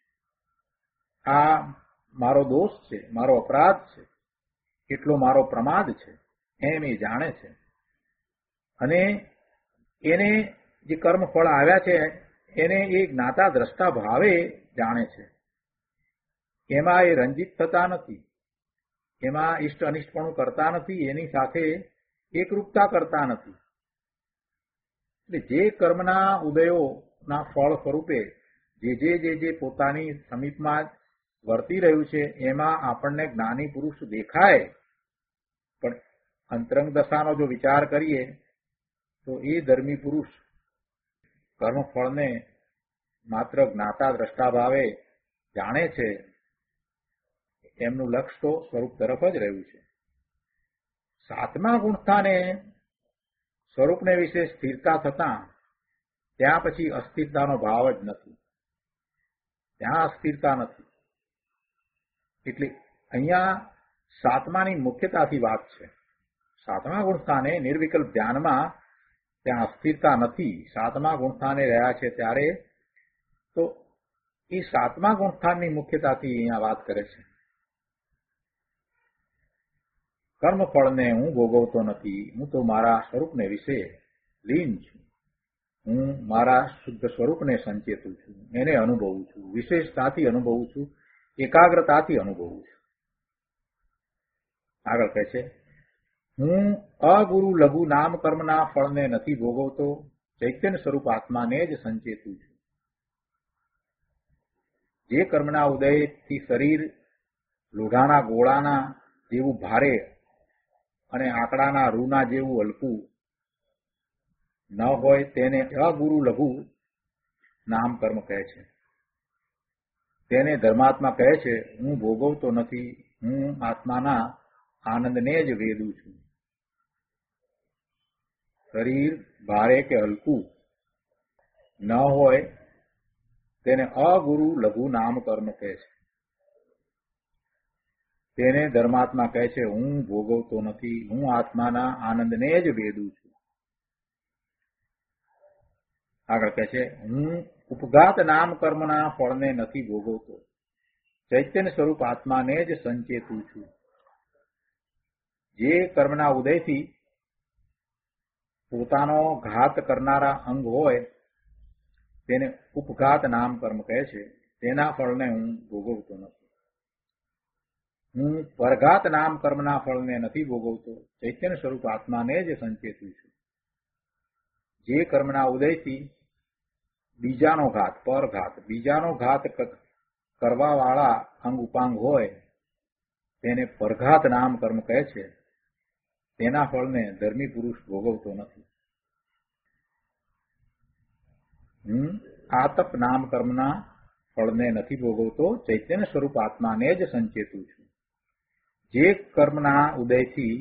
આ મારો દોષ છે, મારો અપરાધ છે, કેટલો મારો પ્રમાદ છે એમ એ જાણે છે. અને એને જે કર્મફળ આવ્યા છે એને એ જ્ઞાતા દ્રષ્ટા ભાવે જાણે છે. એમાં એ રંજિત થતા નથી, એમાં ઇષ્ટ અનિષ્ટપણું કરતા નથી, એની સાથે એકરૂપતા કરતા નથી. એટલે જે કર્મના ઉદયોના ફળ સ્વરૂપે જે પોતાની સમીપમાં વર્તી રહ્યું છે એમાં આપણને જ્ઞાની પુરુષ દેખાય, પણ અંતરંગ દશાનો જો વિચાર કરીએ તો એ ધર્મી પુરુષ કર્મફળને માત્ર જ્ઞાતા દ્રષ્ટા ભાવે જાણે છે. એમનું લક્ષ્ય તો સ્વરૂપ તરફ જ રહ્યું છે. સાતમા ગુણસ્થાને સ્વરૂપને વિશે સ્થિરતા થતા ત્યાં પછી અસ્થિરતાનો ભાવ જ નથી, ત્યાં અસ્થિરતા નથી. એટલે અહીંયા સાતમાની મુખ્યતાથી વાત છે. સાતમા ગુણસ્થાને નિર્વિકલ્પ ધ્યાનમાં ત્યાં અસ્થિરતા નથી. સાતમા ગુણસ્થાને રહ્યા છે ત્યારે તો એ સાતમા ગુણસ્થાનની મુખ્યતાથી અહીંયા વાત કરે છે. કર્મફળને હું ભોગવતો નથી, હું તો મારા સ્વરૂપને વિશે લીન છું. હું મારા શુદ્ધ સ્વરૂપને સંચેતું છું, એને અનુભવું છું, વિશેષતાથી અનુભવું છું, એકાગ્રતાથી અનુભવું છું. આગળ કહે છે હું અગુરુ લઘુ નામ કર્મના ફળને નથી ભોગવતો, ચૈતન્ય સ્વરૂપ આત્માને જ સંચેતું છું. જે કર્મના ઉદયથી શરીર લોઢાના ગોળાના જેવું ભારે અને આંકડાના રૂના જેવું હલકું ન હોય તેને અગુરુ લઘુ નામ કર્મ કહે છે. તેને ધર્માત્મા કહે છે હું ભોગવતો નથી, હું આત્માના આનંદને જ વેદું છું. શરીર ભારે કે હલકું ન હોય તેને અગુરુ લઘુ નામ કર્મ કહે છે. તેને ધર્માત્મા કહે છે હું ભોગવતો નથી, હું આત્માના આનંદને જ વેદું છું. આગળ કહે છે હું ઉપઘાત નામ કર્મના ફળને નથી ભોગવતો, ચૈતન્ય સ્વરૂપ આત્માને જ સંચેતું છું. જે કર્મના ઉદયથી પોતાનો ઘાત કરનારા અંગ હોય તેને ઉપઘાત નામ કર્મ કહે છે. તેના ફળને હું ભોગવતો નથી. હું પરઘાત નામ કર્મના ફળને નથી ભોગવતો, ચૈતન્ય સ્વરૂપ આત્માને જ સંચેતું છું. જે કર્મના ઉદયથી બીજાનો ઘાત, પરઘાત, બીજાનો ઘાત કરવા વાળા અંગ ઉપાંગ હોય તેને પરઘાત નામ કર્મ કહે છે. તેના ફળને ધર્મી પુરુષ ભોગવતો નથી. હું આતપ નામ કર્મના ફળને નથી ભોગવતો, ચૈતન્ય સ્વરૂપ આત્માને જ સંચેતું છું. જે કર્મના ઉદયથી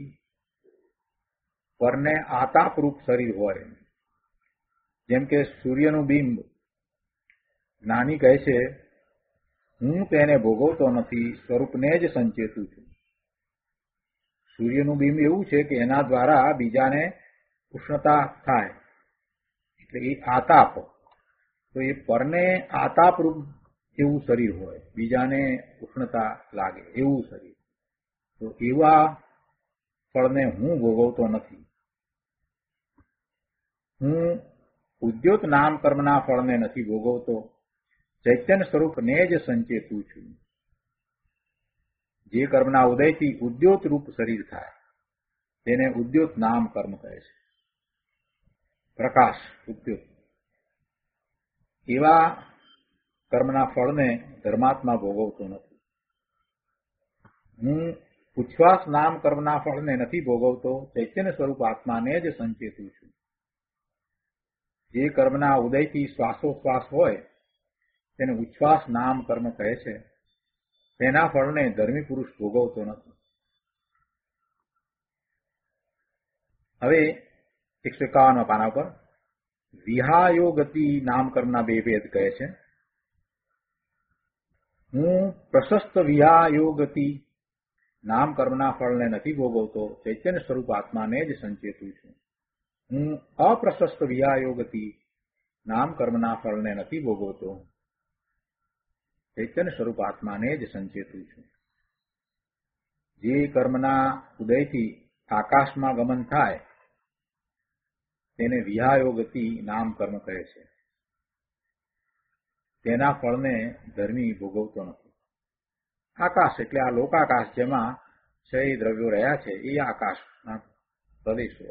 પરને આતાપરૂપ શરીર હોય, જેમ કે સૂર્યનું બિંબ, જ્ઞાની કહે છે હું તેને ભોગવતો નથી, સ્વરૂપને જ સંચેતું છું. સૂર્યનું બિંબ એવું છે કે એના દ્વારા બીજાને ઉષ્ણતા થાય, એટલે એ આતાપ. તો એ પરને આતાપરૂપ એવું શરીર હોય, બીજાને ઉષ્ણતા લાગે એવું શરીર, તો એવા ફળને હું ભોગવતો નથી. હું ઉદ્યોત નામ કર્મના ફળને નથી ભોગવતો, ચૈતન્ય સ્વરૂપને જ સંચેતું છું. જે કર્મના ઉદયથી ઉદ્યોત રૂપ શરીર થાય તેને ઉદ્યોત નામ કર્મ કહે છે. પ્રકાશ ઉદ્યોત. એવા કર્મના ફળને ધર્માત્મા ભોગવતો નથી. હું ઉચ્છ્વાસ નામ કર્મના ફળને નથી ભોગવતો, ચૈતન્ય સ્વરૂપ આત્માને જ સંચેતું છું. જે કર્મના ઉદયથી શ્વાસોશ્વાસ હોય તેને ઉચ્છ્વાસ નામ કર્મ કહે છે. તેના ફળને ધર્મી પુરુષ ભોગવતો નથી. હવે 151 પાના પર વિહાયોગતિ નામ કર્મના બે ભેદ કહે છે. હું પ્રશસ્ત વિહાયોગતિ નામ કર્મના ફળને નથી ભોગવતો, ચૈતન્ય સ્વરૂપ આત્માને જ સંચેતું છું. હું અપ્રશસ્ત વિહાયોગતિ નામ કર્મના ફળને નથી ભોગવતો, ચૈતન્ય સ્વરૂપ આત્માને જ સંચેતું છું. જે કર્મના ઉદયથી આકાશમાં ગમન થાય તેને વિહાયોગતિ નામ કર્મ કહે છે. તેના ફળને ધર્મી ભોગવતો નથી. આકાશ એટલે આ લોકાકાશ, જેમાં ક્ષય દ્રવ્યો રહ્યા છે એ આકાશના પ્રદેશો.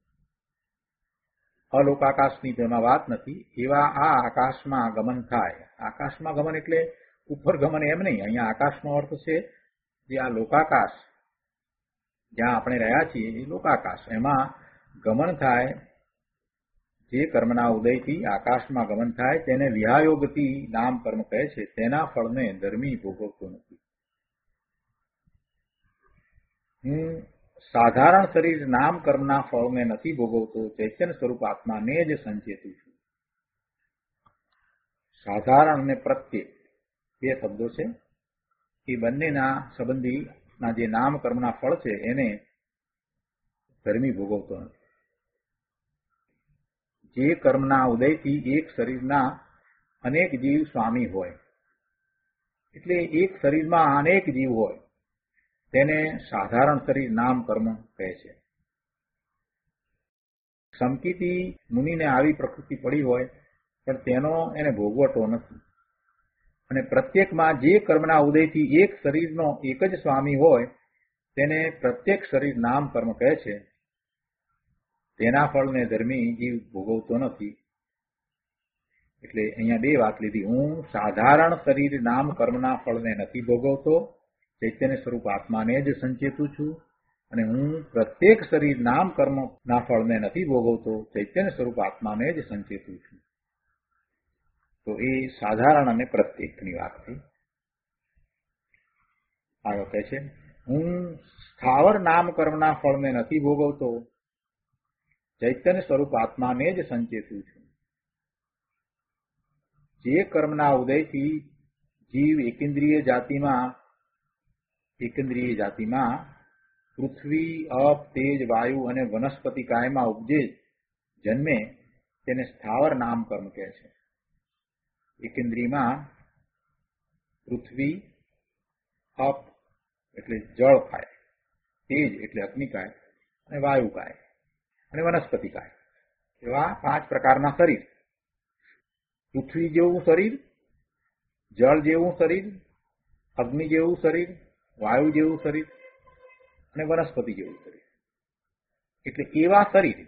અલોકાકાશની તેમાં વાત નથી. એવા આ આકાશમાં ગમન થાય. આકાશમાં ગમન એટલે ઉપર ગમન એમ નહીં. અહીંયા આકાશનો અર્થ છે જે આ લોકાકાશ જ્યાં આપણે રહ્યા છીએ એ લોકાકાશ, એમાં ગમન થાય. જે કર્મના ઉદયથી આકાશમાં ગમન થાય તેને વિહાયોગતિ નામ કર્મ કહે છે. તેના ફળને ધર્મી ભોગવતો નથી. હું સાધારણ શરીર નામ કર્મના ફળને નથી ભોગવતો, ચૈતન્ય સ્વરૂપ આત્માને જ સંચેતું છું. સાધારણ અને પ્રત્યેક બે શબ્દો છે. એ બંનેના સંબંધીના જે નામ કર્મના ફળ છે એને ધર્મી ભોગવતો નથી. જે કર્મના ઉદયથી એક શરીરના અનેક જીવ સ્વામી હોય, એટલે એક શરીરમાં અનેક જીવ હોય તેને સાધારણ શરીર નામ કર્મ કહે છે. સમકીતિ મુનિને આવી પ્રકૃતિ પડી હોય પણ તેનો એને ભોગવટો નથી. અને પ્રત્યેકમાં જે કર્મના ઉદયથી એક શરીરનો એક જ સ્વામી હોય તેને પ્રત્યેક શરીર નામ કર્મ કહે છે. તેના ફળને ધર્મી જીવ ભોગવતો નથી. એટલે અહીંયા બે વાત લીધી. હું સાધારણ શરીર નામ કર્મના ફળને નથી ભોગવતો, ચૈતન્ય સ્વરૂપ આત્માને જ સંચેતું છું. અને હું પ્રત્યેક શરીર નામ કર્મના ફળને નથી ભોગવતો, ચૈતન્ય સ્વરૂપ આત્માને જ સંચેતું છું. તો એ સાધારણ અને પ્રત્યેકની વાત થઈ. આગળ કહે છે હું સ્થાવર નામ કર્મના ફળને નથી ભોગવતો, ચૈતન્ય સ્વરૂપ આત્માને જ સંચેતું છું. જે કર્મના ઉદયથી જીવ એકેન્દ્રિય જાતિમાં પૃથ્વી, અપ, તેજ, વાયુ અને વનસ્પતિ કાયમાં ઉપજે જન્મે તેને સ્થાવર નામ કર્મ કહે છે. એકેન્દ્રિયમાં પૃથ્વી, અપ એટલે જળ કાય, તેજ એટલે અગ્નિકાય અને વાયુ કાય અને વનસ્પતિ કાય એવા 5 પ્રકારના શરીર. પૃથ્વી જેવું શરીર, જળ જેવું શરીર, અગ્નિ જેવું શરીર, વાયુ જેવું શરીર અને વનસ્પતિ જેવું શરીર. એટલે એવા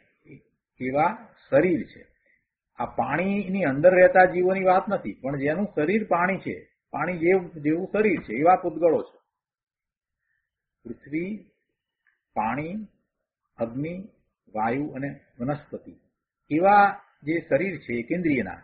શરીર છે. આ પાણીની અંદર રહેતા જીવોની વાત નથી, પણ જેનું શરીર પાણી છે, પાણી જેવું શરીર છે, એવા પૂતગળો છે. પૃથ્વી, પાણી, અગ્નિ, વાયુ અને વનસ્પતિ એવા જે શરીર છે કેન્દ્રિયના,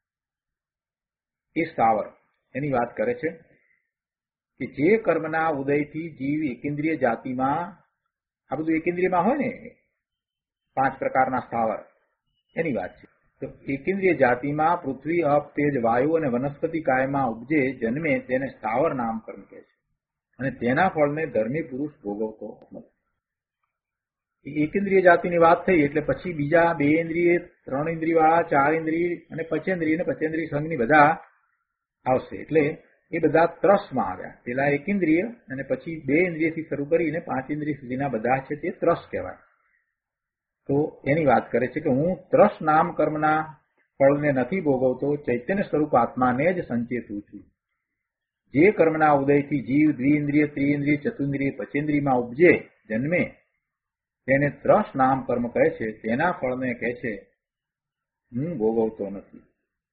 એ સ્થાવર એની વાત કરે છે કે જે કર્મના ઉદયથી જીવ એકેન્દ્રિય જાતિમાં, આ બધું એકેન્દ્રિયમાં હોય ને 5 પ્રકારના સ્થાવર એની વાત છે. તો એકેન્દ્રિય જાતિમાં પૃથ્વી, અપ, તેજ, વાયુ અને વનસ્પતિ કાયમાં ઉપજે જન્મે તેને સ્થાવર નામ કર્મ કહે છે અને તેના ફળને ધર્મી પુરુષ ભોગવતો નથી. એકેન્દ્રિય જાતિની વાત થઈ એટલે પછી બીજા 2 ઇન્દ્રિય, 3 ઇન્દ્રિય વાળા, 4 ઇન્દ્રિય અને પંચેન્દ્રિય અને પંચેન્દ્રિય સંઘની બધા આવશે. એટલે એ બધા ત્રસમાં આવ્યા. પેલા એકેન્દ્રિય અને પછી 2 ઇન્દ્રિયથી શરૂ કરીને 5 ઇન્દ્રિય સુધીના બધા છે તે ત્રસ કહેવાય. તો એની વાત કરે છે કે હું ત્રસ નામ કર્મના ફળને નથી ભોગવતો, ચૈતન્ય સ્વરૂપ આત્માને જ સંચેતું છું. જે કર્મના ઉદયથી જીવ દ્વિઇન્દ્રિય, ત્રિઇન્દ્રિય, ચતુઇન્દ્રિય, પંચેન્દ્રિયમાં ઉપજે જન્મે તેને ત્રસ નામ કર્મ કહે છે. તેના ફળને કહે છે હું ભોગવતો નથી.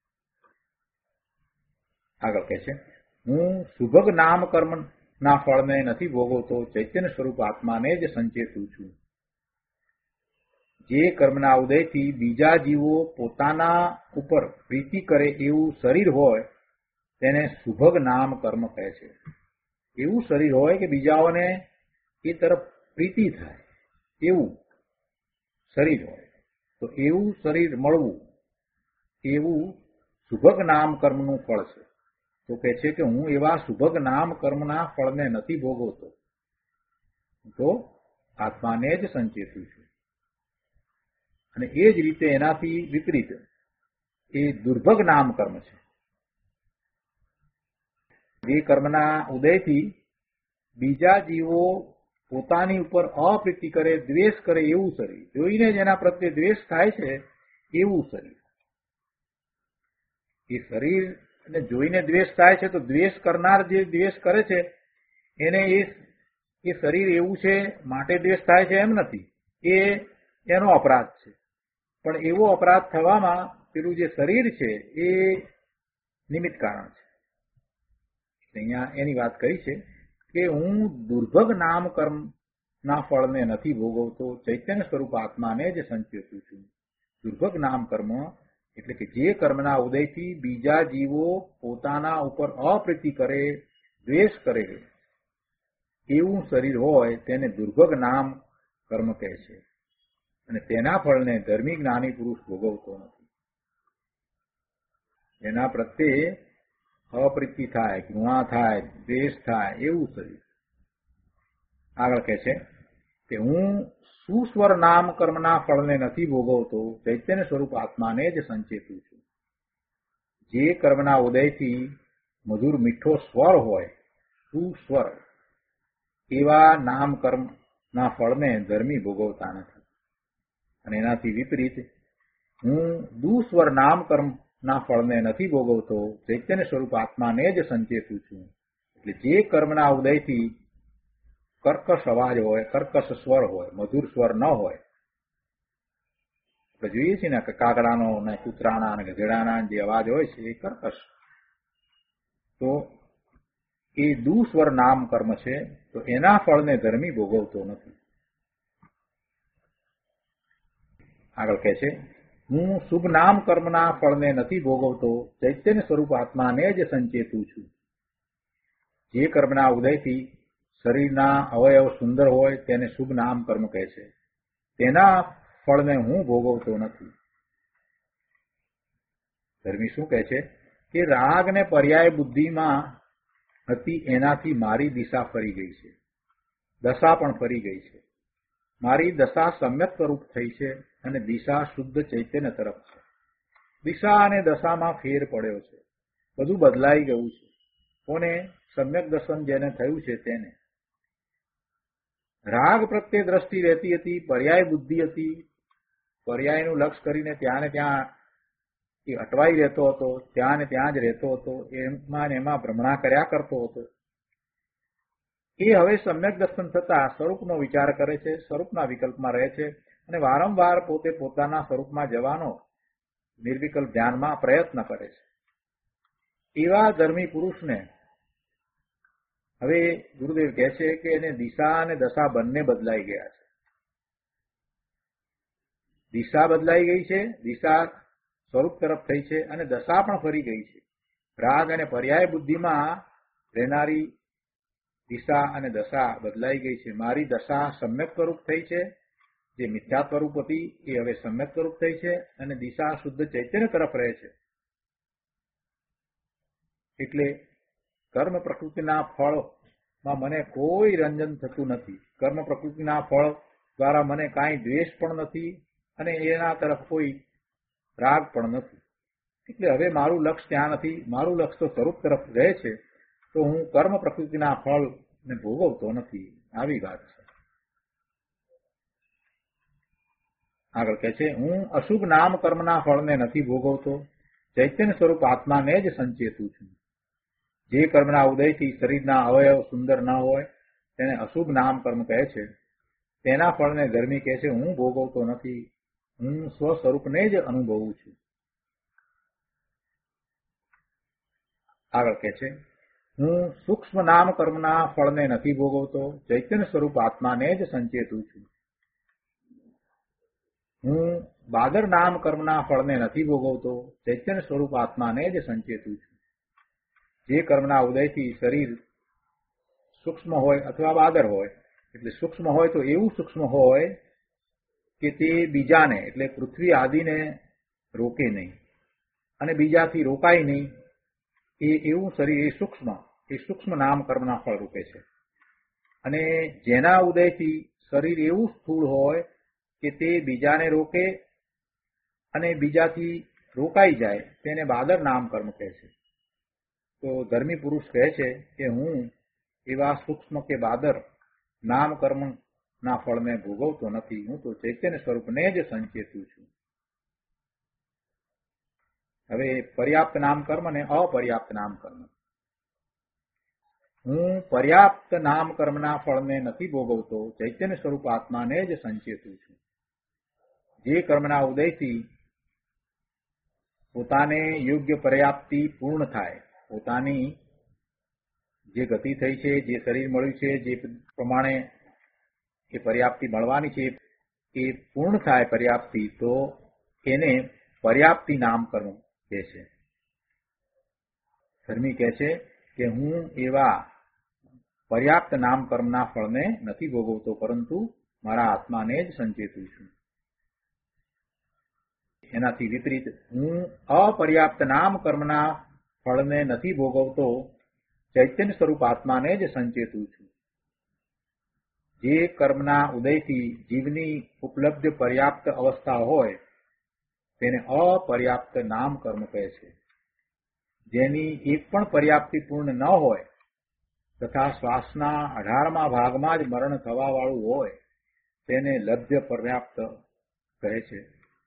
આગળ કહે છે હું સુભગ નામ કર્મના ફળને નથી ભોગવતો, ચૈતન્ય સ્વરૂપ આત્માને જ સંચેતું છું. જે કર્મના ઉદયથી બીજા જીવો પોતાના ઉપર પ્રીતિ કરે એવું શરીર હોય તેને સુભગ નામ કર્મ કહે છે. એવું શરીર હોય કે બીજાઓને એ તરફ પ્રીતિ થાય એવું શરીર હોય, તો એવું શરીર મળવું એવું સુભગ નામ કર્મનું ફળ છે. તો કહે છે કે હું એવા સુભગ નામ કર્મના ફળને નથી ભોગવતો, તો આત્માને જ સંચેતું છું. અને એ જ રીતે એનાથી વિપરીત એ દુર્ભગ નામ કર્મ છે. જે કર્મના ઉદયથી બીજા જીવો પોતાની ઉપર અપ્રીતિ કરે, દ્વેષ કરે એવું શરીર, જોઈને જ એના પ્રત્યે દ્વેષ થાય છે એવું શરીર. એ શરીરને જોઈને દ્વેષ થાય છે તો દ્વેષ કરનાર જે દ્વેષ કરે છે એને એ શરીર એવું છે માટે દ્વેષ થાય છે એમ નથી, એ એનો અપરાધ છે. પણ એવો અપરાધ થવામાં પેલું જે શરીર છે એ નિમિત્ત કારણ છે. અહીંયા એની વાત કરી છે કે હું દુર્ભગ નામ કર્મના ફળને નથી ભોગવતો, ચૈતન્ય સ્વરૂપ આત્માને જ સંચેતું છું. દુર્ભગ નામ કર્મ એટલે કે જે કર્મના ઉદયથી બીજા જીવો પોતાના ઉપર અપ્રીતિ કરે, દ્વેષ કરે એવું શરીર હોય તેને દુર્ભગ નામ કર્મ કહે છે અને તેના ફળને ધર્મી જ્ઞાની પુરુષ ભોગવતો નથી. એના પ્રત્યે અપ્રીતિ થાય, ઘૃણા થાય, દ્વેષ થાય એવું શરીર. આગળ કહે છે કે હું સુસ્વર નામ કર્મના ફળને નથી ભોગવતો, ચૈતન્ય સ્વરૂપ આત્માને જ સંચેતું છું. જે કર્મના ઉદયથી મધુર મીઠો સ્વર હોય, સુસ્વર, એવા નામ કર્મના ફળને ધર્મી ભોગવતા નથી. અને એનાથી વિપરીત હું દુસ્વર નામ કર્મના ફળને નથી ભોગવતો, ચૈતન્ય સ્વરૂપ આત્માને જ સંચેતું છું. એટલે જે કર્મના ઉદયથી કર્કશ અવાજ હોય, કર્કશ સ્વર હોય, મધુર સ્વર ન હોય, આપણે જોઈએ છીએ ને કે કાગડાનો ને કૂતરાના અને ગધેડાના જે અવાજ હોય છે એ કર્કશ, તો એ દુસ્વર નામ કર્મ છે. તો એના ફળને ધર્મી ભોગવતો નથી. આગળ કહે છે હું શુભ નામ કર્મના ફળને નથી ભોગવતો, ચૈતન્ય સ્વરૂપ આત્માને જ સંચેતું છું. જે કર્મના ઉદયથી શરીરના અવયવ સુંદર હોય તેને શુભ નામ કર્મ કહે છે. તેના ફળને હું ભોગવતો નથી. ધર્મી શું કહે છે કે રાગ ને પર્યાય બુદ્ધિમાં હતી એનાથી મારી દિશા ફરી ગઈ છે, દશા પણ ફરી ગઈ છે. મારી દશા સમ્યક સ્વરૂપ થઈ છે અને દિશા શુદ્ધ ચૈતન્ય તરફ છે. દિશા અને દશામાં ફેર પડ્યો છે, બધું બદલાઈ ગયું છે. કોને? સમ્યક દર્શન જેને થયું છે તેને. રાગ પ્રત્યે દ્રષ્ટિ રહેતી હતી, પર્યાય બુદ્ધિ હતી, પર્યાયનું લક્ષ કરીને ત્યાં ને ત્યાં અટવાઈ રહેતો હતો, ત્યાં ને ત્યાં જ રહેતો હતો, એમાં ને એમાં ભ્રમણા કર્યા કરતો હતો. એ હવે સમ્યક દર્શન થતા સ્વરૂપનો વિચાર કરે છે, સ્વરૂપના વિકલ્પમાં રહે છે અને વારંવાર પોતે પોતાના સ્વરૂપમાં જવાનો નિર્વિકલ્પ ધ્યાનમાં પ્રયત્ન કરે છે. એવા ધર્મી પુરુષને હવે ગુરુદેવ કહે છે કે એને દિશા અને દશા બંને બદલાઈ ગયા છે. દિશા બદલાઈ ગઈ છે, દિશા સ્વરૂપ તરફ થઈ છે અને દશા પણ ફરી ગઈ છે. રાગ અને પર્યાય બુદ્ધિમાં રહેનારી દિશા અને દશા બદલાઈ ગઈ છે. મારી દશા સમ્યક સ્વરૂપ થઈ છે, જે મિથ્યા સ્વરૂપ હતી એ હવે સમ્યક સ્વરૂપ થઈ છે અને દિશા શુદ્ધ ચૈતન્ય તરફ રહે છે. એટલે કર્મ પ્રકૃતિના ફળમાં મને કોઈ રંજન થતું નથી. કર્મ પ્રકૃતિના ફળ દ્વારા મને કાંઈ દ્વેષ પણ નથી અને એના તરફ કોઈ રાગ પણ નથી. એટલે હવે મારું લક્ષ્ય ત્યાં નથી, મારું લક્ષ્ય તો સ્વરૂપ તરફ રહે છે. તો હું કર્મ પ્રકૃતિના ફળને ભોગવતો નથી. આવી વાત છે. આગળ કહે છે, હું અશુભ નામ કર્મના ફળને નથી ભોગવતો, ચૈતન્ય સ્વરૂપ આત્માને જ સંચેતું છું. જે કર્મના ઉદયથી શરીરના અવયવ સુંદર ન હોય તેને અશુભ નામ કર્મ કહે છે. તેના ફળને ધર્મી કહે છે હું ભોગવતો નથી, હું સ્વસ્વરૂપને જ અનુભવું છું. આગળ કહે છે, હું સૂક્ષ્મ નામ કર્મના ફળને નથી ભોગવતો, ચૈતન્ય સ્વરૂપ આત્માને જ સંચેતું છું. હું બાદર નામ કર્મના ફળને નથી ભોગવતો, ચૈતન્ય સ્વરૂપ આત્માને જ સંચેતું છું. જે કર્મના ઉદયથી શરીર સૂક્ષ્મ હોય અથવા બાદર હોય, એટલે સૂક્ષ્મ હોય તો એવું સૂક્ષ્મ હોય કે તે બીજાને એટલે પૃથ્વી આદિને રોકે નહીં અને બીજાથી રોકાય નહીં, એવું શરીર એ સૂક્ષ્મ નામ કર્મના ફળ રૂપે છે. અને જેના ઉદયથી શરીર એવું સ્થૂળ હોય કે તે બીજાને રોકે અને બીજાથી રોકાઈ જાય તેને બાદર નામ કર્મ કહે છે. તો ધર્મી પુરુષ કહે છે કે હું એવા સૂક્ષ્મ કે બાદર નામ કર્મના ફળને ભોગવતો નથી, હું તો ચૈતન્ય સ્વરૂપને જ સંચેતું છું. હવે પર્યાપ્ત નામ કર્મ અને અપર્યાપ્ત નામ કર્મ. હું પર્યાપ્ત નામ કર્મના ફળને નથી ભોગવતો, ચૈતન્ય સ્વરૂપ આત્માને જ સંચેતું છું. જે કર્મના ઉદયથી પોતાને યોગ્ય પર્યાપ્તિ પૂર્ણ થાય, પોતાની જે ગતિ થઈ છે, જે શરીર મળ્યું છે, જે પ્રમાણે એ પર્યાપ્તિ મળવાની છે એ પૂર્ણ થાય પર્યાપ્તિ, તો એને પર્યાપ્તિ નામ કર્મ કહે છે. ધર્મી કહે છે કે હું એવા પર્યાપ્ત નામ કર્મના ફળને નથી ભોગવતો, પરંતુ મારા આત્માને જ સંચેતું છું. એનાથી વિપરીત હું અપર્યાપ્ત નામ કર્મના ફળને નથી ભોગવતો, ચૈતન્ય સ્વરૂપ આત્માને જ સંચેતું છું. જે કર્મના ઉદયથી જીવની ઉપલબ્ધ પર્યાપ્ત અવસ્થા હોય તેને અપર્યાપ્ત નામ કર્મ કહે છે. જેની એક પણ પર્યાપ્તિ પૂર્ણ ન હોય તથા શ્વાસના 18મા ભાગમાં જ મરણ થવા વાળું હોય તેને લભ્ય પર્યાપ્ત કહે છે.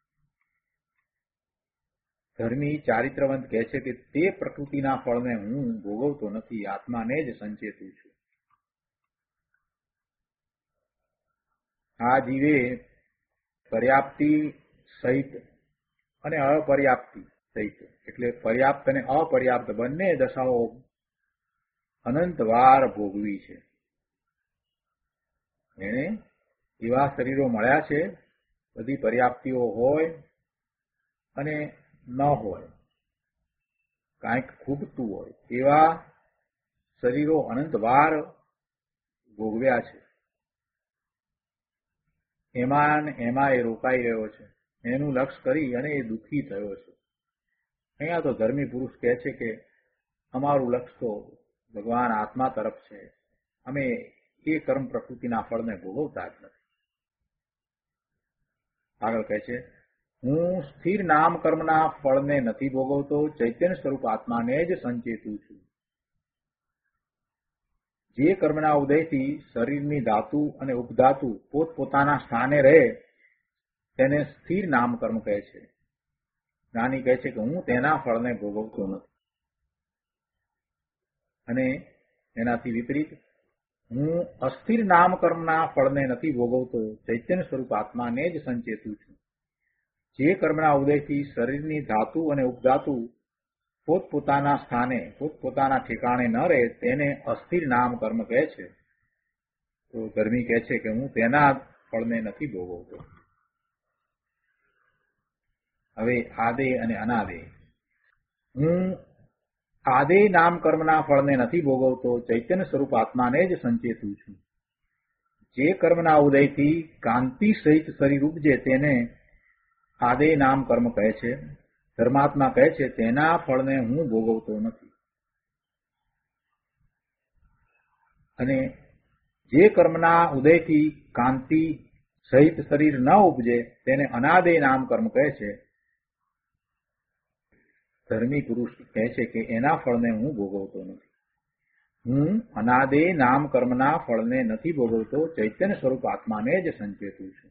ધર્મી ચારિત્રવંત કહે છે કે તે પ્રકૃતિના ફળને હું ભોગવતો નથી, આત્માને જ સંચેતું છું. આ જીવે પર્યાપ્તિ સહિત અને અપર્યાપ્તિ સહિત એટલે પર્યાપ્ત અને અપર્યાપ્ત બંને દશાઓ અનંત વાર ભોગવી છે. એને એવા શરીરો મળ્યા છે, બધી પર્યાપ્તિઓ હોય અને ન હોય, કાંઈક ખૂટતું હોય એવા શરીરો અનંત વાર ભોગવ્યા છે. એમાં એ રોકાઈ રહ્યો છે, એનું લક્ષ્ય કરી અને એ દુઃખી થયો છે. અહીંયા તો ધર્મી પુરુષ કહે છે કે અમારું લક્ષ્ય તો ભગવાન આત્મા તરફ છે, અમે એ કર્મ પ્રકૃતિના ફળને ભોગવતા જ નથી. આગળ કહે છે, હું સ્થિર નામ કર્મના ફળને નથી ભોગવતો, ચૈતન્ય સ્વરૂપ આત્માને જ સંચેતું છું. જે કર્મના ઉદયથી શરીરની ધાતુ અને ઉપધાતુ પોતપોતાના સ્થાને રહે તેને સ્થિર નામ કર્મ કહે છે. જ્ઞાની કહે છે કે હું તેના ફળને ભોગવતો નથી. અને એનાથી વિપરીત હું અસ્થિર નામ કર્મના ફળને નથી ભોગવતો, ચૈતન્ય સ્વરૂપ આત્માને જ સંચેતું છું. જે કર્મના ઉદયથી શરીરની ધાતુ અને ઉપધાતુ પોતપોતાના સ્થાને પોતપોતાના ઠેકાણે ન રહે તેને અસ્થિર નામ કર્મ કહે છે. તો ધર્મી કહે છે કે હું તેના ફળને નથી ભોગવતો. હવે આદે અને અનાદે. હું આદે નામ કર્મના ફળને નથી ભોગવતો, ચૈતન્ય સ્વરૂપ આત્માને જ સંચેતું છું. જે કર્મના ઉદયથી કાંતિ સહિત શરીર ઉપજે તેને આદે નામ કર્મ કહે છે. ધર્માત્મા કહે છે તેના ફળને હું ભોગવતો નથી. અને જે કર્મના ઉદયથી કાંતિ સહિત શરીર ન ઉપજે તેને અનાદે નામ કર્મ કહે છે. ધર્મી પુરુષ કહે છે કે એના ફળને હું ભોગવતો નથી. હું અનાદે નામ કર્મના ફળને નથી ભોગવતો, ચૈતન્ય સ્વરૂપ આત્માને જ સંચેતું છું.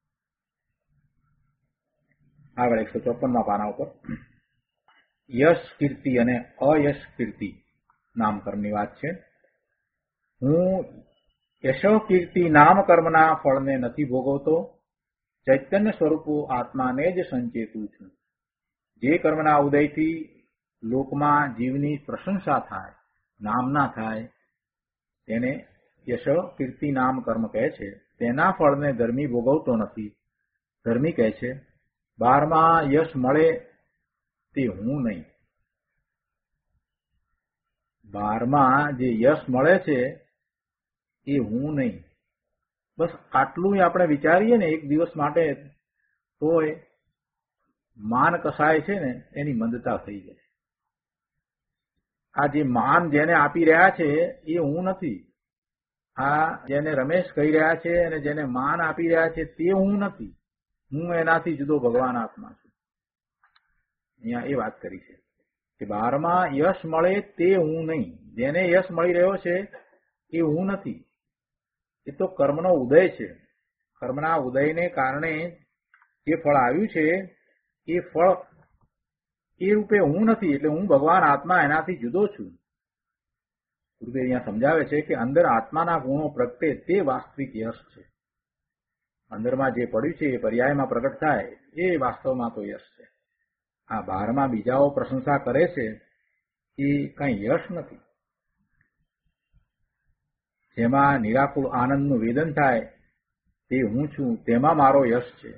આગળ 154માં પાના ઉપર યશ કીર્તિ અને અયશ કીર્તિ નામ કર્મની વાત છે. હું યશ કીર્તિ નામ કર્મના ફળને નથી ભોગવતો, ચૈતન્ય સ્વરૂપો આત્માને જ સંચેતું છું. જે કર્મના ઉદયથી લોકમાં જીવની પ્રશંસા થાય, નામના થાય તેને યશ કીર્તિ નામ કર્મ કહે છે. તેના ફળને ધર્મી ભોગવતો નથી. ધર્મી કહે છે 12માં યશ મળે તે હું નહીં. 12માં જે યશ મળે છે એ હું નહીં. બસ આટલું આપણે વિચારીએ ને એક દિવસ માટે તોય માન કસાય છે ને એની મંદતા થઈ જાય. આ જે માન જેને આપી રહ્યા છે એ હું નથી. આ જેને રમેશ કહી રહ્યા છે અને જેને માન આપી રહ્યા છે તે હું નથી. હું એનાથી જુદો ભગવાન આત્મા છું. અહીંયા એ વાત કરી છે કે 12માં યશ મળે તે હું નહીં. જેને યશ મળી રહ્યો છે એ હું નથી. એ તો કર્મનો ઉદય છે. કર્મના ઉદયને કારણે જે ફળ આવ્યું છે એ ફળ એ રૂપે હું નથી. એટલે હું ભગવાન આત્મા એનાથી જુદો છું. રૂપે અહીંયા સમજાવે છે કે અંદર આત્માના ગુણો પ્રગટે તે વાસ્તવિક યશ છે. અંદરમાં જે પડ્યું છે એ પર્યાયમાં પ્રગટ થાય એ વાસ્તવમાં તો યશ છે. આ 12માં બીજાઓ પ્રશંસા કરે છે એ કઈ યશ નથી. જેમાં નિરાકુળ આનંદનું વેદન થાય તે હું છું, તેમાં મારો યશ છે.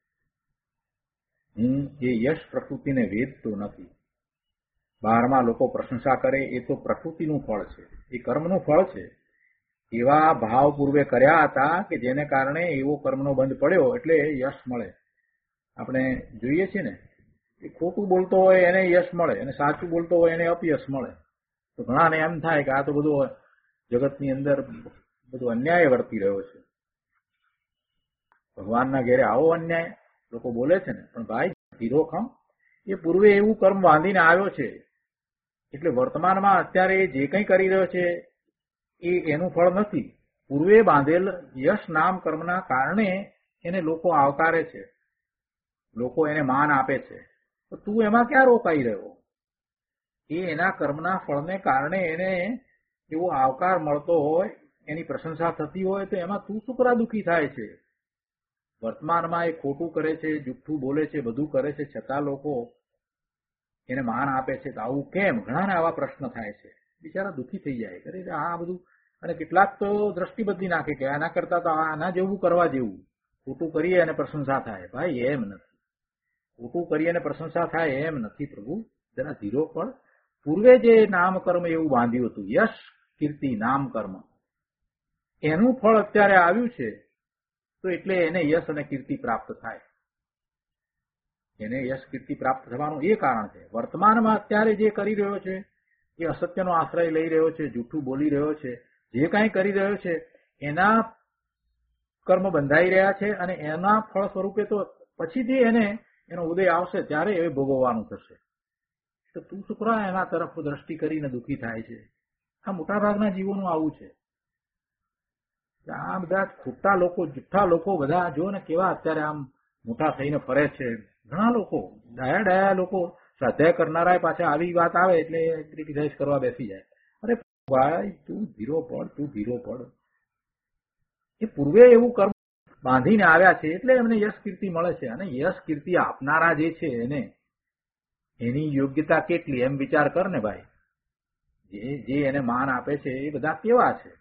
હું એ યશ પ્રકૃતિને વેદતો નથી. 12માં લોકો પ્રશંસા કરે એ તો પ્રકૃતિનું ફળ છે, એ કર્મનું ફળ છે. એવા ભાવ પૂર્વે કર્યા હતા કે જેને કારણે એવો કર્મનો બંધ પડ્યો એટલે યશ મળે. આપણે જોઈએ છીએ ને એ ખોટું બોલતો હોય એને યશ મળે અને સાચું બોલતો હોય એને અપયશ મળે. તો ઘણાને એમ થાય કે આ તો બધું જગતની અંદર બધું અન્યાય વર્તી રહ્યો છે. ભગવાનના ઘેરે આવો અન્યાય લોકો બોલે છે ને, પણ ભાઈ ધીરોખમ એ પૂર્વે એવું કર્મ બાંધીને આવ્યો છે એટલે વર્તમાનમાં અત્યારે જે કંઈ કરી રહ્યો છે એ એનું ફળ નથી. પૂર્વે બાંધેલ યશ નામ કર્મના કારણે એને લોકો આવકારે છે, લોકો એને માન આપે છે. તો તું એમાં ક્યાં રોકાઈ રહ્યો? એ એના કર્મના ફળને કારણે એને એવો આવકાર મળતો હોય, એની પ્રશંસા થતી હોય તો એમાં તું શું દુઃખી થાય છે? વર્તમાનમાં એ ખોટું કરે છે, જુઠ્ઠું બોલે છે, બધું કરે છે, છતાં લોકો એને માન આપે છે. તો આવું કેમ? ઘણાને આવા પ્રશ્ન થાય છે. બિચારા દુઃખી થઈ જાય કરે આ બધું. અને કેટલાક તો દ્રષ્ટિ બદલી નાખે કે આના કરતા તો આના જેવું કરવા જેવું. ખોટું કરીએ અને પ્રશંસા થાય. ભાઈ એમ નથી. ખોટું કરીએ અને પ્રશંસા થાય એમ નથી પ્રભુ. જરા ધીરો પણ પૂર્વે જે નામ કર્મ એવું બાંધ્યું હતું, યશ કીર્તિ નામ કર્મ, એનું ફળ અત્યારે આવ્યું છે તો એટલે એને યશ અને કીર્તિ પ્રાપ્ત થાય. એને યશ કીર્તિ પ્રાપ્ત થવાનું એ કારણ છે. વર્તમાનમાં અત્યારે જે કરી રહ્યો છે એ અસત્યનો આશ્રય લઈ રહ્યો છે, જૂઠું બોલી રહ્યો છે, જે કાંઈ કરી રહ્યો છે એના કર્મ બંધાઈ રહ્યા છે અને એના ફળ સ્વરૂપે તો પછીથી એનો ઉદય આવશે ત્યારે એ ભોગવવાનું થશે. તો તું છોકરા એના તરફ દ્રષ્ટિ કરીને દુઃખી થાય છે. આ મોટાભાગના જીવોનું આવું છે. આ બધા ખોટા લોકો, જુઠ્ઠા લોકો બધા જો ને કેવા અત્યારે આમ મોટા થઈને ફરે છે. ઘણા લોકો ડાયા લોકો સ્વાધ્યાય કરનારા પાછા આવી વાત આવે એટલે ક્રિટિસાઇઝ કરવા બેસી જાય. અરે ભાઈ તું ધીરો પડ. એ પૂર્વે એવું કર્મ બાંધીને આવ્યા છે એટલે એમને યશ કીર્તિ મળે છે. અને યશ કીર્તિ આપનારા જે છે એની યોગ્યતા કેટલી એમ વિચાર કર ને ભાઈ. જે એને માન આપે છે એ બધા કેવા છે?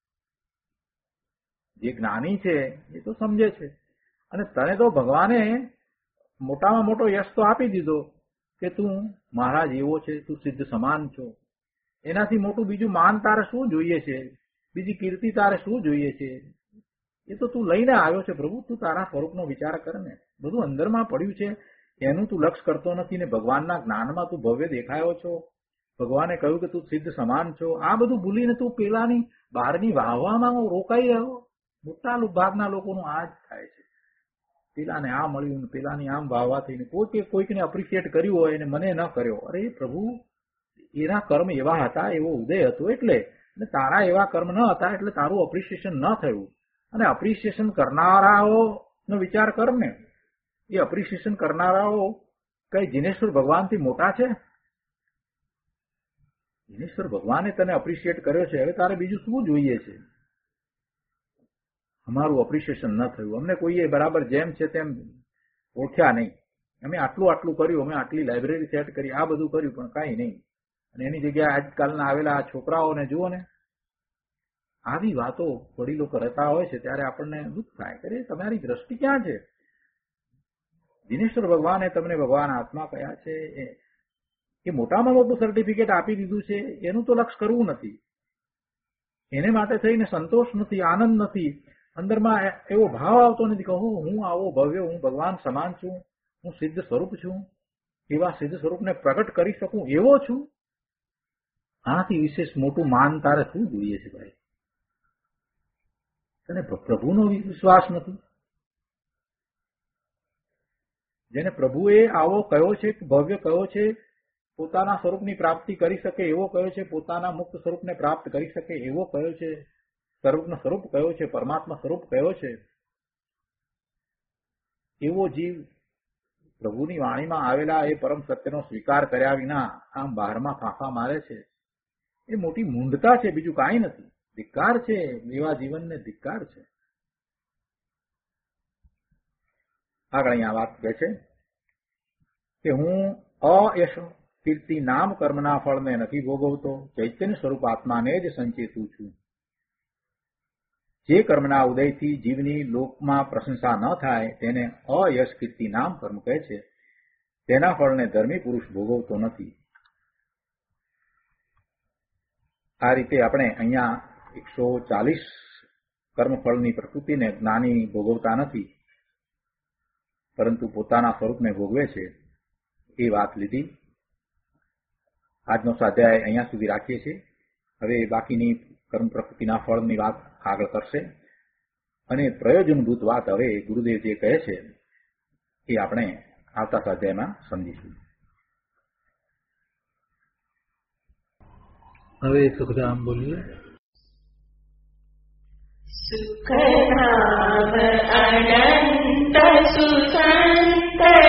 જે જ્ઞાની છે એ તો સમજે છે. અને તને તો ભગવાને મોટામાં મોટો યશ તો આપી દીધો કે તું મહારાજ એવો છે, તું સિદ્ધ સમાન છો. એનાથી મોટું બીજું માન તારે શું જોઈએ છે? બીજી કીર્તિ તારે શું જોઈએ છે? એ તો તું લઈને આવ્યો છે પ્રભુ. તું તારા સ્વરૂપનો વિચાર કર ને. બધું અંદરમાં પડ્યું છે એનું તું લક્ષ કરતો નથી ને ભગવાનના જ્ઞાનમાં તું ભવ્ય દેખાયો છો. ભગવાને કહ્યું કે તું સિદ્ધ સમાન છો. આ બધું ભૂલીને તું પેલાની બહારની વાહવામાં રોકાઈ રહ્યો. મોટા ભાગના લોકોનું આ જ થાય છે. પેલાને આ મળ્યું, પેલાની આમ વાહવા થઈને કોઈકને એપ્રિશિએટ કર્યું હોય અને મને ન કર્યો. અરે પ્રભુ, એના કર્મ એવા હતા, એવો ઉદય હતો એટલે, અને તારા એવા કર્મ ન હતા એટલે તારું એપ્રિશિએશન ન થયું. અને એપ્રિશિએશન કરનારાઓનો વિચાર કર ને. એ એપ્રિશિએશન કરનારાઓ કઈ જીનેશ્વર ભગવાનથી મોટા છે? જીનેશ્વર ભગવાને તને એપ્રિશિએટ કર્યો છે, હવે તારે બીજું શું જોઈએ છે? અમારું એપ્રિશિએશન ન થયું, અમને કોઈએ બરાબર જેમ છે તેમ ઓળખ્યા નહીં, અમે આટલું કર્યું, અમે આટલી લાઇબ્રેરી સેટ કરી, આ બધું કર્યું પણ કાંઈ નહીં. અને એની જગ્યાએ આજકાલના આવેલા આ છોકરાઓને જુઓ ને, આવી વાતો વડીલો કરતા હોય છે ત્યારે આપણને દુઃખ થાય કે તમારી દ્રષ્ટિ ક્યાં છે? દિનેશ્વર ભગવાને તમને ભગવાન આત્મા કયા છે એ મોટામાં મોટું સર્ટિફિકેટ આપી દીધું છે, એનું તો લક્ષ કરવું નથી. એને માટે થઈને સંતોષ નથી, આનંદ નથી, અંદરમાં એવો ભાવ આવતો નથી કે હું આવો ભવ્ય, હું ભગવાન સમાન છું, હું સિદ્ધ સ્વરૂપ છું, એવા સિદ્ધ સ્વરૂપને પ્રગટ કરી શકું એવો છું. આનાથી વિશેષ મોટું માન તારે શું જોઈએ છે ભાઈ? તને પ્રભુનો વિશ્વાસ નથી? જેને પ્રભુએ આવો કયો છે, ભવ્ય કયો છે, પોતાના સ્વરૂપની પ્રાપ્તિ કરી શકે એવો કયો છે, પોતાના મુક્ત સ્વરૂપને પ્રાપ્ત કરી શકે એવો કયો છે, સ્વરૂપનો સ્વરૂપ કયો છે, પરમાત્મા સ્વરૂપ કયો છે, એવો જીવ પ્રભુની વાણીમાં આવેલા એ પરમ સત્યનો સ્વીકાર કર્યા વિના આમ બહારમાં ફાંફા મારે છે, એ મોટી મૂંઢતા છે, બીજું કાંઈ નથી. ધિક્કાર છે, એવા જીવનને ધિક્કાર છે. આગળ અહીંયા વાત કહે છે કે હું અયશ કીર્તિ નામ કર્મના ફળને નથી ભોગવતો, ચૈતન્ય સ્વરૂપ આત્માને જ સંચેતું છું. જે કર્મના ઉદયથી જીવની લોકમાં પ્રશંસા ન થાય તેને અયશ કીર્તિ નામ કર્મ કહે છે. તેના ફળને ધર્મી પુરુષ ભોગવતો નથી. આ રીતે આપણે અહીંયા 140 કર્મફળની પ્રકૃતિને જ્ઞાની ભોગવતા નથી, પરંતુ પોતાના સ્વરૂપને ભોગવે છે એ વાત લીધી. આજનો સ્વાધ્યાય અહીંયા સુધી રાખીએ છીએ. હવે બાકીની કર્મ પ્રકૃતિના ફળની વાત આગળ કરશે અને પ્રયોજનભૂત વાત હવે ગુરુદેવ જે કહે છે એ આપણે આવતા સ્વાધ્યાયમાં સમજીશું. હવે સુખધામ બોલીએ. સુખધામ અનંત સુસંત